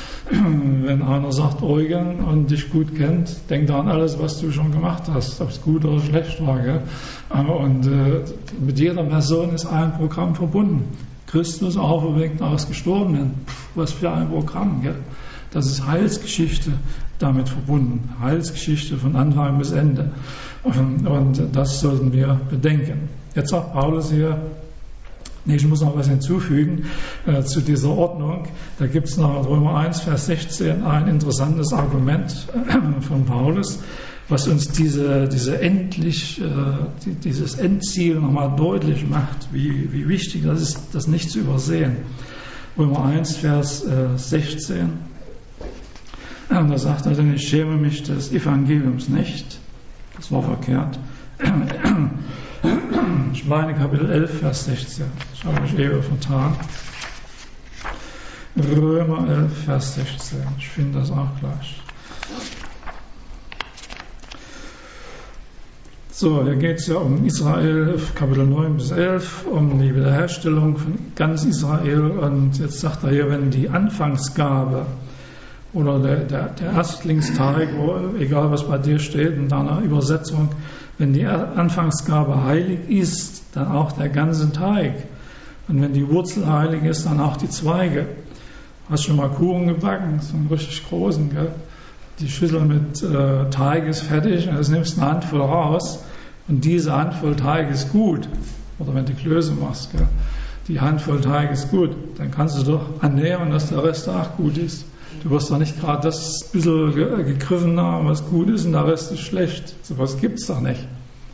Wenn einer sagt Eugen und dich gut kennt, denkt an alles, was du schon gemacht hast, ob es gut oder schlecht war. Gell? Und äh, mit jeder Person ist ein Programm verbunden. Christus auferweckt aus Gestorbenen. Pff, was für ein Programm, gell? Das ist Heilsgeschichte damit verbunden. Heilsgeschichte von Anfang bis Ende. Und, und das sollten wir bedenken. Jetzt sagt Paulus hier, nee, ich muss noch was hinzufügen äh, zu dieser Ordnung. Da gibt es noch in Römer eins, Vers sechzehn ein interessantes Argument äh, von Paulus, was uns diese, diese endlich, äh, die, dieses Endziel nochmal deutlich macht, wie, wie wichtig das ist, das nicht zu übersehen. Römer eins, Vers äh, sechzehn. Und da sagt er, denn ich schäme mich des Evangeliums nicht. Das war verkehrt. Ich meine Kapitel elf, Vers sechzehn. Ich habe mich eben vertan. Römer elf, Vers sechzehn. Ich finde das auch gleich. So, hier geht es ja um Israel, Kapitel neun bis elf, um die Wiederherstellung von ganz Israel. Und jetzt sagt er hier, wenn die Anfangsgabe oder der, der, der Erstlingsteig, egal was bei dir steht in deiner Übersetzung, wenn die Anfangsgabe heilig ist, dann auch der ganze Teig. Und wenn die Wurzel heilig ist, dann auch die Zweige. Hast schon mal Kuchen gebacken, so einen richtig großen, gell? Die Schüssel mit äh, Teig ist fertig und jetzt nimmst du eine Handvoll raus und diese Handvoll Teig ist gut. Oder wenn du Klöße machst, gell? Die Handvoll Teig ist gut, dann kannst du doch annehmen, dass der Rest auch gut ist. Du wirst doch nicht gerade das bisschen gegriffen haben, was gut ist und der Rest ist schlecht. So was gibt es doch nicht.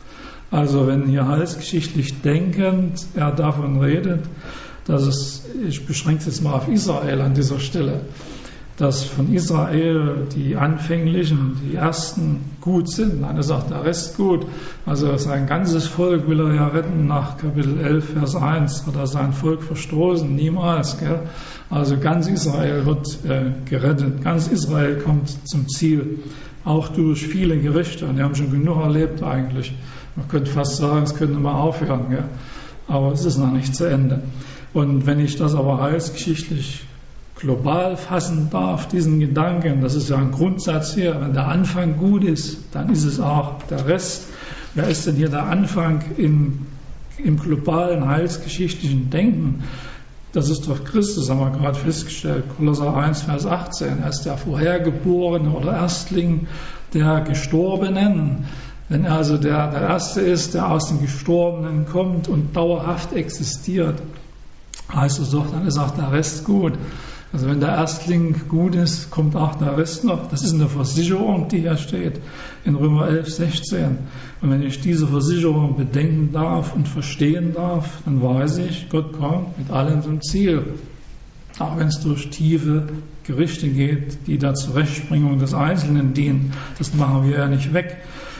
Also wenn hier heilsgeschichtlich denkend er davon redet, dass es, ich beschränke es jetzt mal auf Israel an dieser Stelle, dass von Israel die Anfänglichen, die Ersten gut sind. Einer sagt, der Rest gut. Also sein ganzes Volk will er ja retten. Nach Kapitel elf, Vers eins hat er sein Volk verstoßen. Niemals. Gell? Also ganz Israel wird äh, gerettet. Ganz Israel kommt zum Ziel. Auch durch viele Gerichte. Und die haben schon genug erlebt eigentlich. Man könnte fast sagen, es könnte mal aufhören. Gell? Aber es ist noch nicht zu Ende. Und wenn ich das aber heilsgeschichtlich global fassen darf, diesen Gedanken, das ist ja ein Grundsatz hier, wenn der Anfang gut ist, dann ist es auch der Rest. Wer ist denn hier der Anfang im, im globalen heilsgeschichtlichen Denken? Das ist doch Christus, haben wir gerade festgestellt. Kolosser eins, Vers achtzehn. Er ist der Vorhergeborene oder Erstling der Gestorbenen. Wenn er also der, der Erste ist, der aus den Gestorbenen kommt und dauerhaft existiert, heißt es doch, dann ist auch der Rest gut. Also wenn der Erstling gut ist, kommt auch der Rest noch. Das ist eine Versicherung, die hier steht in Römer elf, sechzehn. Und wenn ich diese Versicherung bedenken darf und verstehen darf, dann weiß ich, Gott kommt mit allem zum Ziel. Auch wenn es durch tiefe Gerichte geht, die der Zurechtbringung des Einzelnen dienen. Das machen wir ja nicht weg.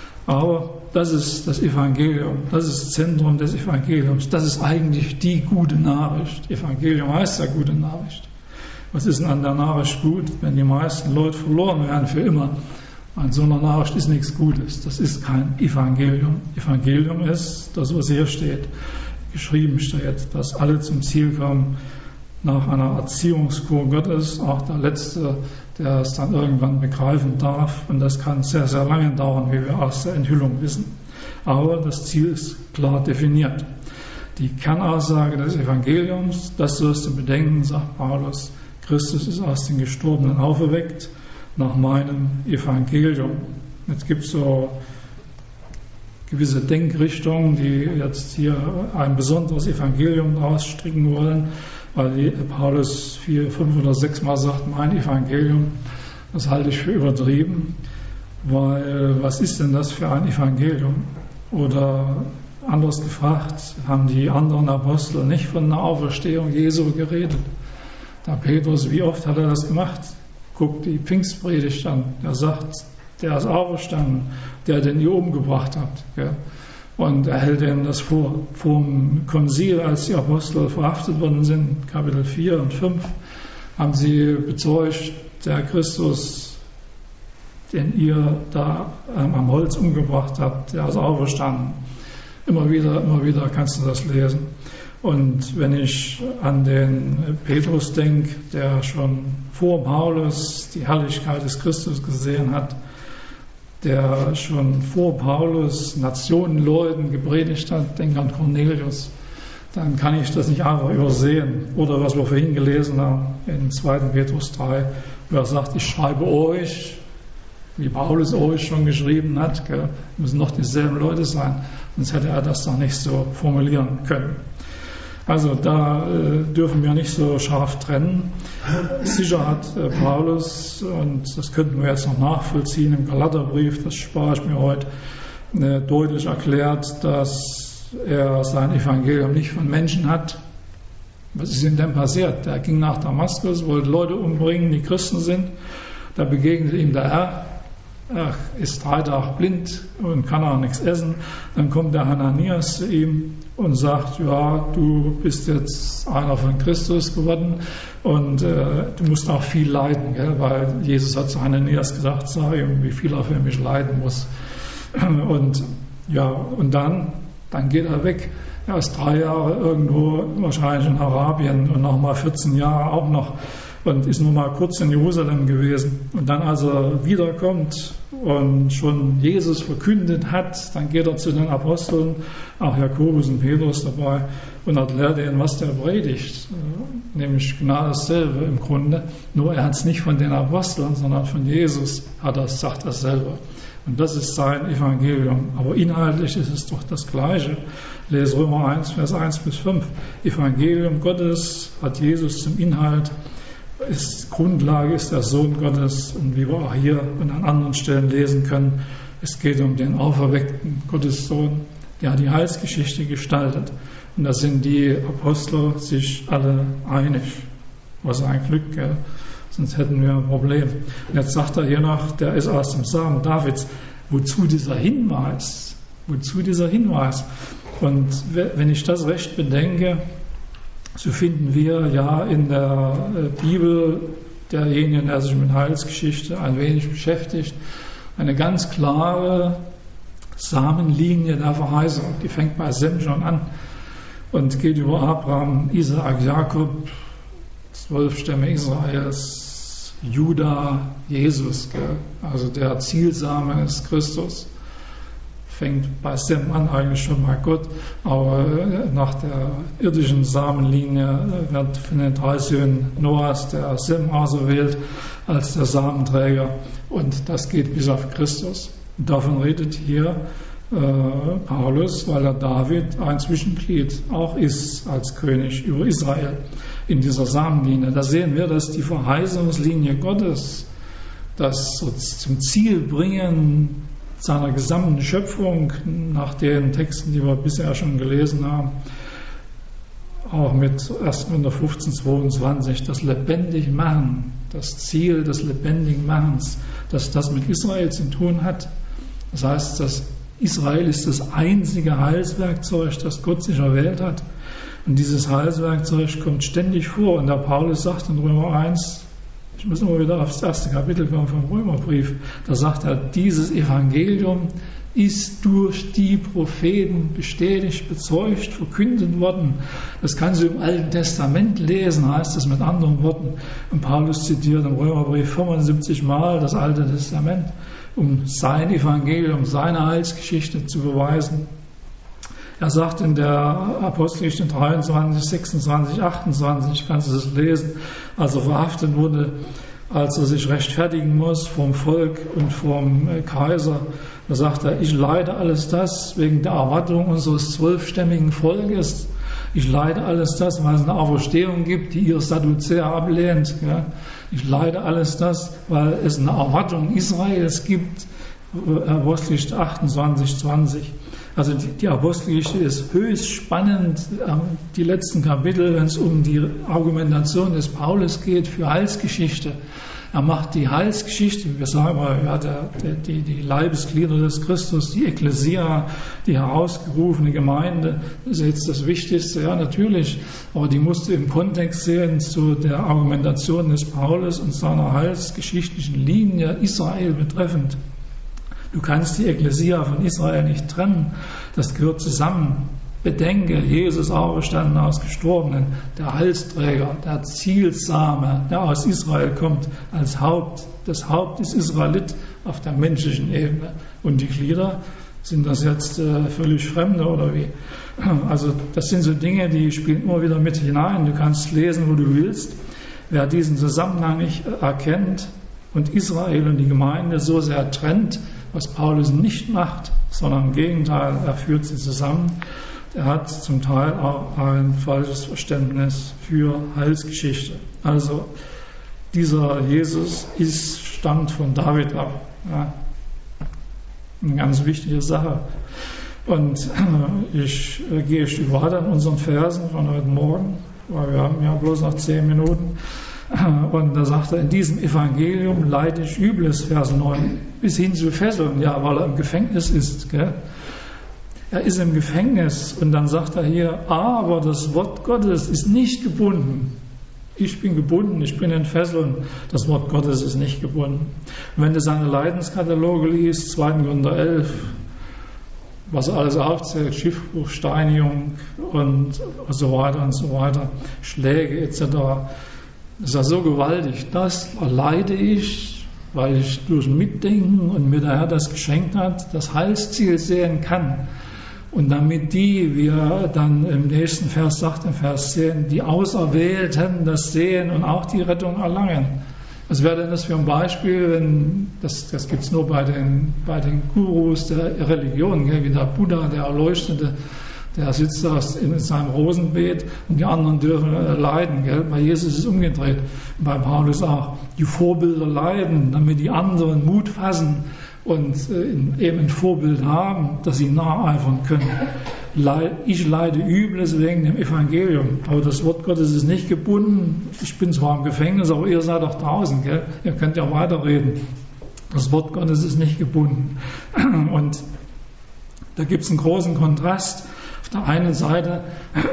Aber das ist das Evangelium, das ist das Zentrum des Evangeliums. Das ist eigentlich die gute Nachricht. Evangelium heißt ja gute Nachricht. Was ist denn an der Nachricht gut, wenn die meisten Leute verloren werden für immer? An so einer Nachricht ist nichts Gutes. Das ist kein Evangelium. Evangelium ist das, was hier steht. Geschrieben steht, dass alle zum Ziel kommen nach einer Erziehungskur Gottes. Auch der Letzte, der es dann irgendwann begreifen darf. Und das kann sehr, sehr lange dauern, wie wir aus der Enthüllung wissen. Aber das Ziel ist klar definiert. Die Kernaussage des Evangeliums, das sollst du bedenken, sagt Paulus. Christus ist aus den Gestorbenen auferweckt, nach meinem Evangelium. Jetzt gibt es so gewisse Denkrichtungen, die jetzt hier ein besonderes Evangelium daraus stricken wollen, weil die Paulus vier, fünf oder sechs Mal sagt, mein Evangelium, das halte ich für übertrieben, weil was ist denn das für ein Evangelium? Oder anders gefragt, haben die anderen Apostel nicht von einer Auferstehung Jesu geredet? Der Petrus, wie oft hat er das gemacht? Guckt die Pfingstpredigt an. Er sagt, der ist auferstanden, der den ihr umgebracht habt. Ja. Und er hält ihnen das vor. Vom Konzil, als die Apostel verhaftet worden sind, Kapitel vier und fünf, haben sie bezeugt, der Christus, den ihr da ähm, am Holz umgebracht habt, der ist auferstanden. Immer wieder, immer wieder kannst du das lesen. Und wenn ich an den Petrus denke, der schon vor Paulus die Herrlichkeit des Christus gesehen hat, der schon vor Paulus Nationenleuten gepredigt hat, denke an Cornelius, dann kann ich das nicht einfach übersehen. Oder was wir vorhin gelesen haben in zweiten Petrus drei, wo er sagt, ich schreibe euch, wie Paulus euch schon geschrieben hat, gell, müssen noch dieselben Leute sein, sonst hätte er das doch nicht so formulieren können. Also da äh, dürfen wir nicht so scharf trennen. Sicher hat äh, Paulus, und das könnten wir jetzt noch nachvollziehen im Galaterbrief, das spare ich mir heute, äh, deutlich erklärt, dass er sein Evangelium nicht von Menschen hat. Was ist ihm denn passiert? Er ging nach Damaskus, wollte Leute umbringen, die Christen sind. Da begegnet ihm der Herr. Er ist drei Tage blind und kann auch nichts essen. Dann kommt der Hananias zu ihm und sagt, ja, du bist jetzt einer von Christus geworden und äh, du musst auch viel leiden, gell? Weil Jesus hat zu Hananias gesagt, sag ihm, wie viel er für mich leiden muss. Und ja, und dann, dann geht er weg. Er ist drei Jahre irgendwo wahrscheinlich in Arabien und nochmal vierzehn Jahre auch noch und ist nur mal kurz in Jerusalem gewesen. Und dann, als er wiederkommt und schon Jesus verkündet hat, dann geht er zu den Aposteln, auch Jakobus und Petrus dabei, und erklärt ihnen, was der predigt. Nämlich genau dasselbe im Grunde. Nur er hat es nicht von den Aposteln, sondern von Jesus, hat er, sagt er selber. Und das ist sein Evangelium. Aber inhaltlich ist es doch das Gleiche. Lese Römer eins, Vers eins bis fünf. Evangelium Gottes hat Jesus zum Inhalt. Ist, Grundlage ist der Sohn Gottes. Und wie wir auch hier und an anderen Stellen lesen können, es geht um den auferweckten Gottessohn, der die Heilsgeschichte gestaltet. Und da sind die Apostel sich alle einig. Was ein Glück, gell? Sonst hätten wir ein Problem. Und jetzt sagt er hier noch, der ist aus dem Samen Davids. Wozu dieser Hinweis? Wozu dieser Hinweis? Und wenn ich das recht bedenke, so finden wir ja in der Bibel derjenigen, der sich mit Heilsgeschichte ein wenig beschäftigt, eine ganz klare Samenlinie der Verheißung. Die fängt bei Sem schon an und geht über Abraham, Isaak, Jakob, zwölf Stämme Israels, Juda, Jesus. Gell? Also der Zielsame ist Christus. Fängt bei Sem an, eigentlich schon bei Gott, aber nach der irdischen Samenlinie wird von den drei Söhnen Noahs der Sem auserwählt als der Samenträger, und das geht bis auf Christus. Und davon redet hier äh, Paulus, weil er David ein Zwischenglied auch ist als König über Israel in dieser Samenlinie. Da sehen wir, dass die Verheißungslinie Gottes, das so zum Ziel bringen seiner gesamten Schöpfung, nach den Texten, die wir bisher schon gelesen haben, auch mit ersten Korinther fünfzehn, zweiundzwanzig, das Lebendigmachen, das Ziel des Lebendigmachens, dass das mit Israel zu tun hat. Das heißt, dass Israel ist das einzige Heilswerkzeug, das Gott sich erwählt hat. Und dieses Heilswerkzeug kommt ständig vor. Und der Paulus sagt in Römer eins, ich muss immer wieder aufs erste Kapitel kommen vom Römerbrief, da sagt er, dieses Evangelium ist durch die Propheten bestätigt, bezeugt, verkündet worden. Das kannst du im Alten Testament lesen, heißt es mit anderen Worten. Und Paulus zitiert im Römerbrief fünfundsiebzig Mal das Alte Testament, um sein Evangelium, seine Heilsgeschichte zu beweisen. Er sagt in der Apostelgeschichte dreiundzwanzig, sechsundzwanzig, achtundzwanzig, kannst du das lesen, als er verhaftet wurde, als er sich rechtfertigen muss vom Volk und vom Kaiser. Da sagt er, ich leide alles das wegen der Erwartung unseres zwölfstämmigen Volkes. Ich leide alles das, weil es eine Auferstehung gibt, die ihr Sadduzäer ablehnt. Ja. Ich leide alles das, weil es eine Erwartung Israels gibt. Apostelgeschichte achtundzwanzig, zwanzig. Also die, die Apostelgeschichte ist höchst spannend. Die letzten Kapitel, wenn es um die Argumentation des Paulus geht für Heilsgeschichte. Er macht die Heilsgeschichte, wir sagen mal, ja, der, der, die, die Leibesglieder des Christus, die Ekklesia, die herausgerufene Gemeinde, das ist jetzt das Wichtigste, ja natürlich, aber die musste im Kontext sehen zu der Argumentation des Paulus und seiner heilsgeschichtlichen Linie Israel betreffend. Du kannst die Ekklesia von Israel nicht trennen, das gehört zusammen. Bedenke, Jesus auferstanden aus Gestorbenen, der Heilsträger, der Zielsame, der aus Israel kommt, als Haupt. Das Haupt ist Israelit auf der menschlichen Ebene. Und die Glieder, Sind das jetzt äh, völlig Fremde oder wie? Also das sind so Dinge, die spielen immer wieder mit hinein. Du kannst lesen, wo du willst. Wer diesen Zusammenhang nicht erkennt und Israel und die Gemeinde so sehr trennt, was Paulus nicht macht, sondern im Gegenteil, er führt sie zusammen, der hat zum Teil auch ein falsches Verständnis für Heilsgeschichte. Also dieser Jesus ist, stammt von David ab. Ja. Eine ganz wichtige Sache. Und ich äh, gehe ein Stück weiter in unseren Versen von heute Morgen, weil wir haben ja bloß noch zehn Minuten. Und da sagt er, in diesem Evangelium leide ich Übles, Vers neun, bis hin zu Fesseln, ja, weil er im Gefängnis ist. Gell? Er ist im Gefängnis und dann sagt er hier, aber das Wort Gottes ist nicht gebunden. Ich bin gebunden, ich bin in Fesseln. Das Wort Gottes ist nicht gebunden. Und wenn du seine Leidenskataloge liest, zweiter Korinther elf, was er alles aufzählt, Schiffbruch, Steinigung und so weiter und so weiter, Schläge et cetera, ist ja so gewaltig. Das erleide ich, weil ich durch Mitdenken und mir der Herr das geschenkt hat, das Heilsziel sehen kann. Und damit die, wie er dann im nächsten Vers sagt, im Vers zehn, die Auserwählten das sehen und auch die Rettung erlangen. Was wäre denn das für ein Beispiel, wenn, das, das gibt es nur bei den, bei den Gurus der Religion, gell, wie der Buddha, der Erleuchtete, der sitzt da in seinem Rosenbeet und die anderen dürfen leiden. Gell? Bei Jesus ist es umgedreht, bei Paulus auch. Die Vorbilder leiden, damit die anderen Mut fassen und äh, eben ein Vorbild haben, dass sie nacheifern können. Ich leide Übles wegen dem Evangelium, aber das Wort Gottes ist nicht gebunden. Ich bin zwar im Gefängnis, aber ihr seid doch draußen, gell? Ihr könnt ja weiterreden. Das Wort Gottes ist nicht gebunden. Und da gibt es einen großen Kontrast. Auf der einen Seite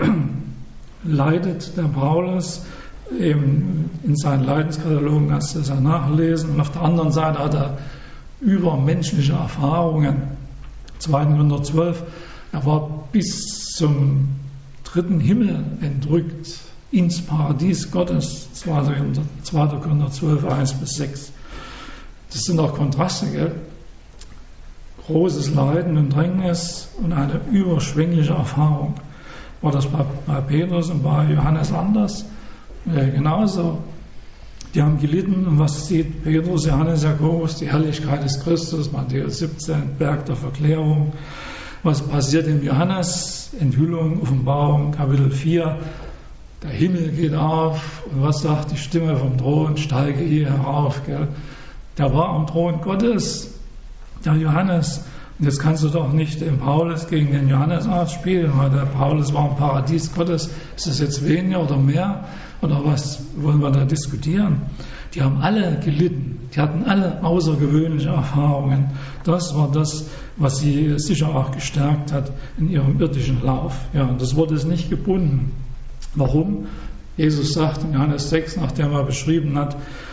leidet der Paulus eben in seinen Leidenskatalogen, kannst du das ja nachlesen, und auf der anderen Seite hat er übermenschliche Erfahrungen. zweiter Korinther zwölf, er war bis zum dritten Himmel entrückt, ins Paradies Gottes, zweiter Korinther zwölf, eins bis sechs. Das sind auch Kontraste, gell? Großes Leiden und Drängnis und eine überschwängliche Erfahrung. War das bei, bei Petrus und bei Johannes anders? Ja, genauso. Die haben gelitten, und was sieht Petrus, Johannes, Jakobus? Die Herrlichkeit des Christus, Matthäus siebzehn, Berg der Verklärung. Was passiert in Johannes? Enthüllung, Offenbarung, Kapitel vier. Der Himmel geht auf, und was sagt die Stimme vom Thron? Steige hier herauf. Gell? Der war am Thron Gottes, der Johannes. Und jetzt kannst du doch nicht den Paulus gegen den Johannes ausspielen, weil der Paulus war im Paradies Gottes. Ist das jetzt weniger oder mehr? Oder was wollen wir da diskutieren? Die haben alle gelitten. Die hatten alle außergewöhnliche Erfahrungen. Das war das, was sie sicher auch gestärkt hat in ihrem irdischen Lauf. Ja, und das Wort ist nicht gebunden. Warum? Jesus sagt in Johannes sechs, nachdem er beschrieben hat,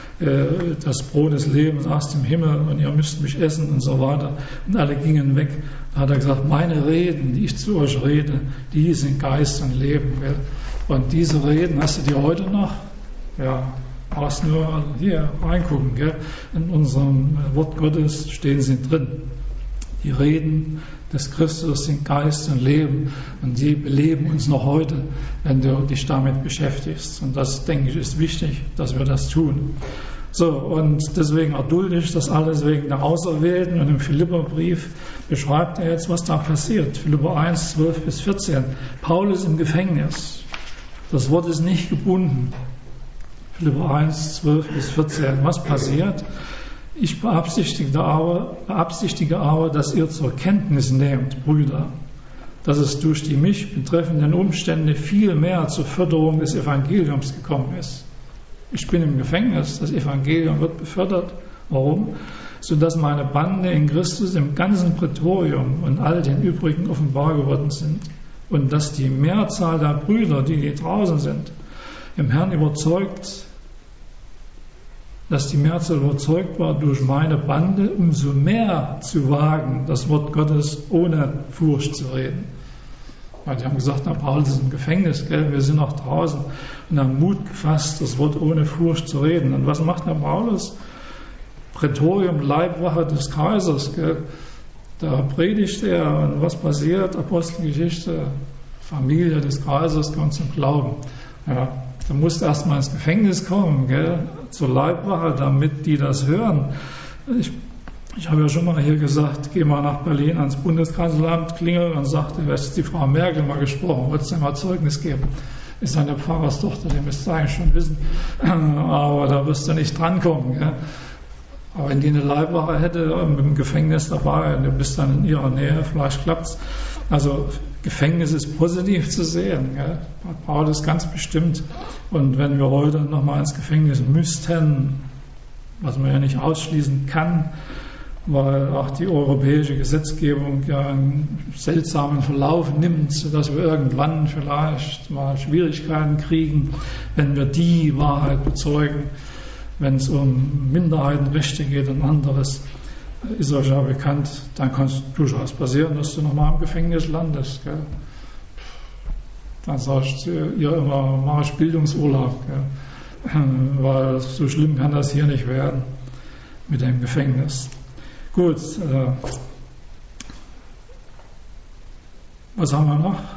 das Brot des Lebens aus dem Himmel und ihr müsst mich essen und so weiter. Und alle gingen weg. Da hat er gesagt, meine Reden, die ich zu euch rede, die sind Geist und Leben. Gell? Und diese Reden, hast du die heute noch? Ja, brauchst nur hier reingucken. Gell? In unserem Wort Gottes stehen sie drin. Die Reden des Christus sind Geist und Leben und die beleben uns noch heute, wenn du dich damit beschäftigst. Und das, denke ich, ist wichtig, dass wir das tun. So, und deswegen erdulde ich das alles wegen der Auserwählten. Und im Philipperbrief beschreibt er jetzt, was da passiert. Philipper eins, zwölf bis vierzehn. Paulus im Gefängnis. Das Wort ist nicht gebunden. Philipper eins, zwölf bis vierzehn. Was passiert? Ich beabsichtige aber, beabsichtige aber, dass ihr zur Kenntnis nehmt, Brüder, dass es durch die mich betreffenden Umstände viel mehr zur Förderung des Evangeliums gekommen ist. Ich bin im Gefängnis, das Evangelium wird befördert. Warum? Sodass meine Bande in Christus im ganzen Prätorium und all den übrigen offenbar geworden sind und dass die Mehrzahl der Brüder, die hier draußen sind, im Herrn überzeugt dass die Mehrzahl überzeugt war, durch meine Bande umso mehr zu wagen, das Wort Gottes ohne Furcht zu reden. Weil die haben gesagt, na, Paulus ist im Gefängnis, gell? Wir sind noch draußen, und haben Mut gefasst, das Wort ohne Furcht zu reden. Und was macht der Paulus? Prätorium, Leibwache des Kaisers, gell? Da predigt er und was passiert? Apostelgeschichte, Familie des Kaisers kommt zum Glauben. Ja, da musste erst mal ins Gefängnis kommen, gell, zur Leibwache, damit die das hören. Ich, ich habe ja schon mal hier gesagt, geh mal nach Berlin ans Bundeskanzleramt, klingel und sagte, wer ist die Frau Merkel mal gesprochen, wolltest du mal Zeugnis geben? Ist eine Pfarrerstochter, die müsst ihr eigentlich schon wissen, aber da wirst du nicht drankommen. Gell? Aber wenn die eine Leibwache hätte, im Gefängnis dabei, du bist dann in ihrer Nähe, vielleicht klappt's. Also Gefängnis ist positiv zu sehen, gell? Paulus ganz bestimmt. Und wenn wir heute nochmal ins Gefängnis müssten, was man ja nicht ausschließen kann, weil auch die europäische Gesetzgebung ja einen seltsamen Verlauf nimmt, sodass wir irgendwann vielleicht mal Schwierigkeiten kriegen, wenn wir die Wahrheit bezeugen. Wenn es um Minderheitenrechte geht und anderes, ist euch ja bekannt, dann kann es durchaus passieren, dass du nochmal im Gefängnis landest. Gell? Dann sagst du ihr immer, mach ich Bildungsurlaub, gell? Weil so schlimm kann das hier nicht werden mit dem Gefängnis. Gut, äh, was haben wir noch?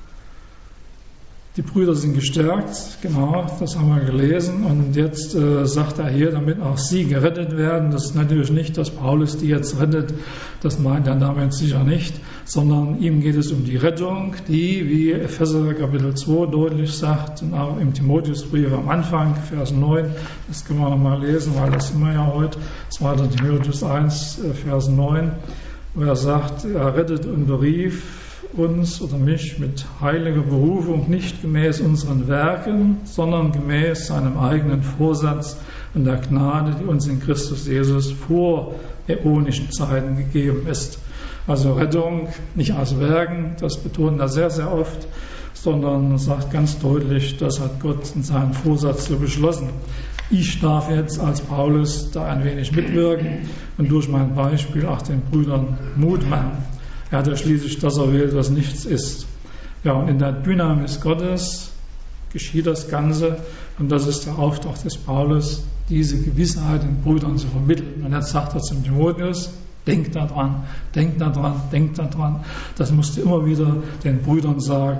Die Brüder sind gestärkt, genau, das haben wir gelesen. Und jetzt äh, sagt er hier, damit auch sie gerettet werden. Das ist natürlich nicht, dass Paulus die jetzt rettet, das meint er damit sicher nicht, sondern ihm geht es um die Rettung, die, wie Epheser Kapitel zwei deutlich sagt, und auch im Timotheusbrief am Anfang, Vers neun, das können wir nochmal lesen, weil das sind wir ja heute, zweiter Timotheus eins, Vers neun, wo er sagt, er rettet und berief uns oder mich mit heiliger Berufung, nicht gemäß unseren Werken, sondern gemäß seinem eigenen Vorsatz und der Gnade, die uns in Christus Jesus vor äonischen Zeiten gegeben ist. Also Rettung nicht aus Werken, das betont er sehr, sehr oft, sondern sagt ganz deutlich, das hat Gott in seinem Vorsatz so beschlossen. Ich darf jetzt als Paulus da ein wenig mitwirken und durch mein Beispiel auch den Brüdern Mut machen. Er hat ja schließlich das erwählt, was nichts ist. Ja, und in der Dynamis Gottes geschieht das Ganze. Und das ist der Auftrag des Paulus, diese Gewissheit den Brüdern zu vermitteln. Und jetzt sagt er zum Timotheus, denk daran, denk daran, denk daran. Das musst du immer wieder den Brüdern sagen.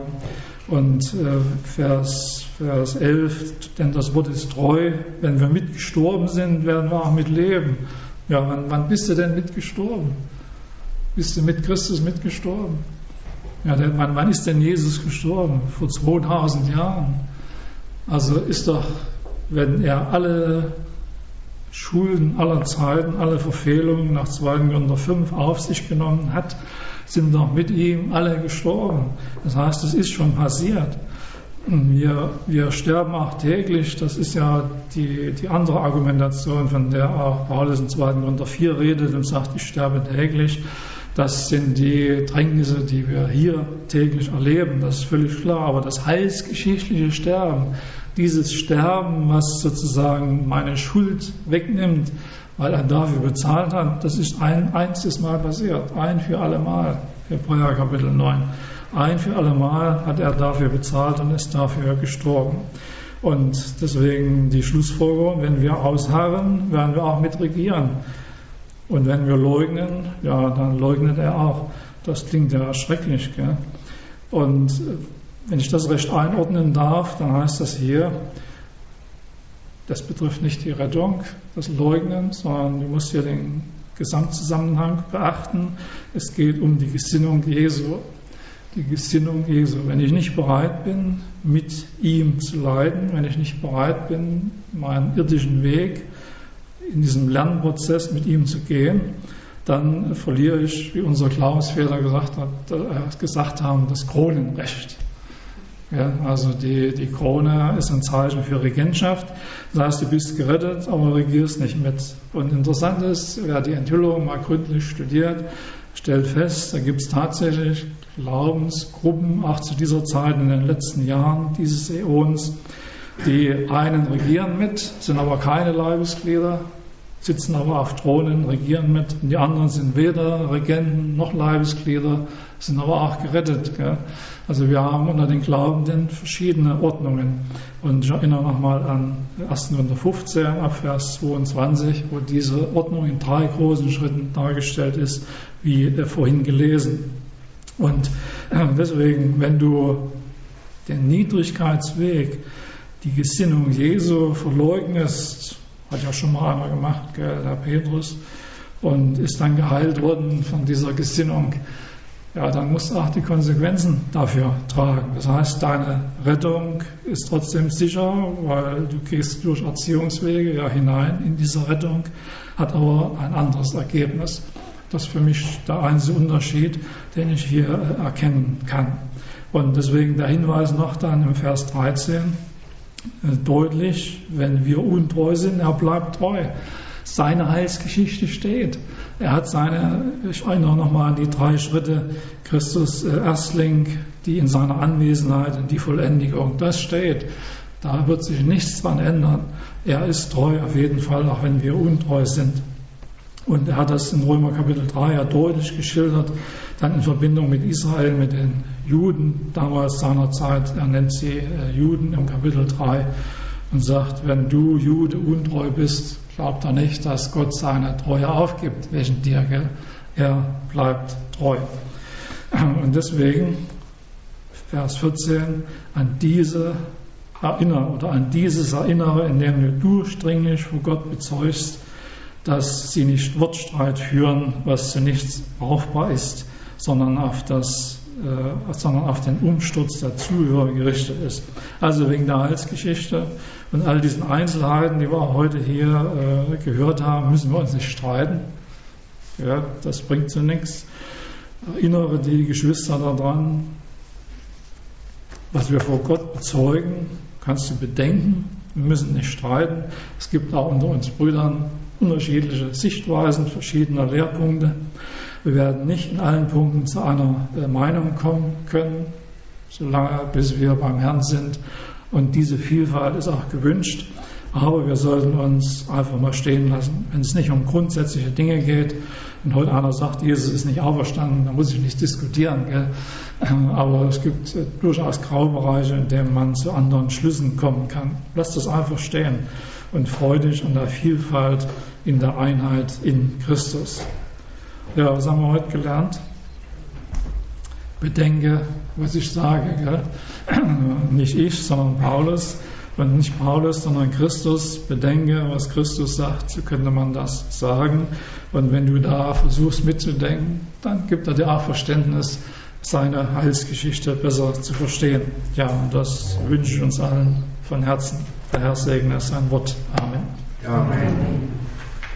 Und äh, Vers, Vers elf, denn das Wort ist treu. Wenn wir mitgestorben sind, werden wir auch mitleben. Ja, wann, wann bist du denn mitgestorben? Bist du mit Christus mitgestorben? Ja, denn wann, wann ist denn Jesus gestorben? Vor zweitausend Jahren. Also ist doch, wenn er alle Schulden aller Zeiten, alle Verfehlungen nach zweiter Korinther fünf auf sich genommen hat, sind doch mit ihm alle gestorben. Das heißt, es ist schon passiert. Wir, wir sterben auch täglich, das ist ja die, die andere Argumentation, von der auch Paulus in zweiter Korinther vier redet und sagt, ich sterbe täglich. Das sind die Drängnisse, die wir hier täglich erleben, das ist völlig klar. Aber das heilsgeschichtliche Sterben, dieses Sterben, was sozusagen meine Schuld wegnimmt, weil er dafür bezahlt hat, das ist ein einziges Mal passiert, ein für alle Mal, Hebräer Kapitel neun. Ein für alle Mal hat er dafür bezahlt und ist dafür gestorben. Und deswegen die Schlussfolgerung, wenn wir ausharren, werden wir auch mitregieren. Und wenn wir leugnen, ja, dann leugnet er auch. Das klingt ja schrecklich, gell? Und wenn ich das recht einordnen darf, dann heißt das hier, das betrifft nicht die Rettung, das Leugnen, sondern du musst hier den Gesamtzusammenhang beachten. Es geht um die Gesinnung Jesu. Die Gesinnung Jesu. Wenn ich nicht bereit bin, mit ihm zu leiden, wenn ich nicht bereit bin, meinen irdischen Weg in diesem Lernprozess mit ihm zu gehen, dann verliere ich, wie unser Glaubensväter gesagt, hat, äh, gesagt haben, das Kronenrecht. Ja, also die, die Krone ist ein Zeichen für Regentschaft. Das heißt, du bist gerettet, aber regierst nicht mit. Und interessant ist, wer die Enthüllung mal gründlich studiert, stellt fest, da gibt es tatsächlich Glaubensgruppen, auch zu dieser Zeit in den letzten Jahren dieses Äons, die einen regieren mit, sind aber keine Leibesglieder, sitzen aber auf Thronen, regieren mit. Und die anderen sind weder Regenten noch Leibesglieder, sind aber auch gerettet. Gell? Also wir haben unter den Glaubenden verschiedene Ordnungen. Und ich erinnere nochmal an erster Korinther fünfzehn, ab Vers zweiundzwanzig, wo diese Ordnung in drei großen Schritten dargestellt ist, wie vorhin gelesen. Und deswegen, wenn du den Niedrigkeitsweg, die Gesinnung Jesu verleugnest, hat ja schon mal einer gemacht, gell, der Petrus, und ist dann geheilt worden von dieser Gesinnung, ja, dann musst du auch die Konsequenzen dafür tragen. Das heißt, deine Rettung ist trotzdem sicher, weil du gehst durch Erziehungswege ja hinein in diese Rettung, hat aber ein anderes Ergebnis. Das ist für mich der einzige Unterschied, den ich hier erkennen kann. Und deswegen der Hinweis noch dann im Vers dreizehn, deutlich, wenn wir untreu sind, er bleibt treu. Seine Heilsgeschichte steht. Er hat seine, ich erinnere nochmal an die drei Schritte, Christus äh, Erstling, die in seiner Anwesenheit und die Vollendigung, das steht. Da wird sich nichts dran ändern. Er ist treu auf jeden Fall, auch wenn wir untreu sind. Und er hat das in Römer Kapitel drei ja deutlich geschildert, dann in Verbindung mit Israel, mit den Juden damals seiner Zeit. Er nennt sie äh, Juden im Kapitel drei und sagt, wenn du Jude untreu bist, glaubt er nicht, dass Gott seine Treue aufgibt wegen dir. Gell? Er bleibt treu. Und deswegen, Vers vierzehn, an diese erinnere oder an dieses erinnere, indem du durchdringlich vor Gott bezeugst, dass sie nicht Wortstreit führen, was zu nichts brauchbar ist, sondern auf, das, äh, sondern auf den Umsturz der Zuhörer gerichtet ist. Also wegen der Heilsgeschichte und all diesen Einzelheiten, die wir heute hier äh, gehört haben, müssen wir uns nicht streiten. Ja, das bringt zu nichts. Erinnere die Geschwister daran, was wir vor Gott bezeugen, kannst du bedenken. Wir müssen nicht streiten. Es gibt auch unter uns Brüdern unterschiedliche Sichtweisen, verschiedene Lehrpunkte. Wir werden nicht in allen Punkten zu einer Meinung kommen können, solange bis wir beim Herrn sind. Und diese Vielfalt ist auch gewünscht. Aber wir sollten uns einfach mal stehen lassen. Wenn es nicht um grundsätzliche Dinge geht, und heute einer sagt, Jesus ist nicht auferstanden, dann muss ich nicht diskutieren. Gell? Aber es gibt durchaus Graubereiche, in denen man zu anderen Schlüssen kommen kann. Lass das einfach stehen und freu dich an der Vielfalt in der Einheit in Christus. Ja, was haben wir heute gelernt? Bedenke, was ich sage. Gell? Nicht ich, sondern Paulus. Und nicht Paulus, sondern Christus. Bedenke, was Christus sagt, so könnte man das sagen. Und wenn du da versuchst mitzudenken, dann gibt er dir auch Verständnis, seine Heilsgeschichte besser zu verstehen. Ja, und das wünsche ich uns allen von Herzen. Der Herr segne sein Wort. Amen. Amen.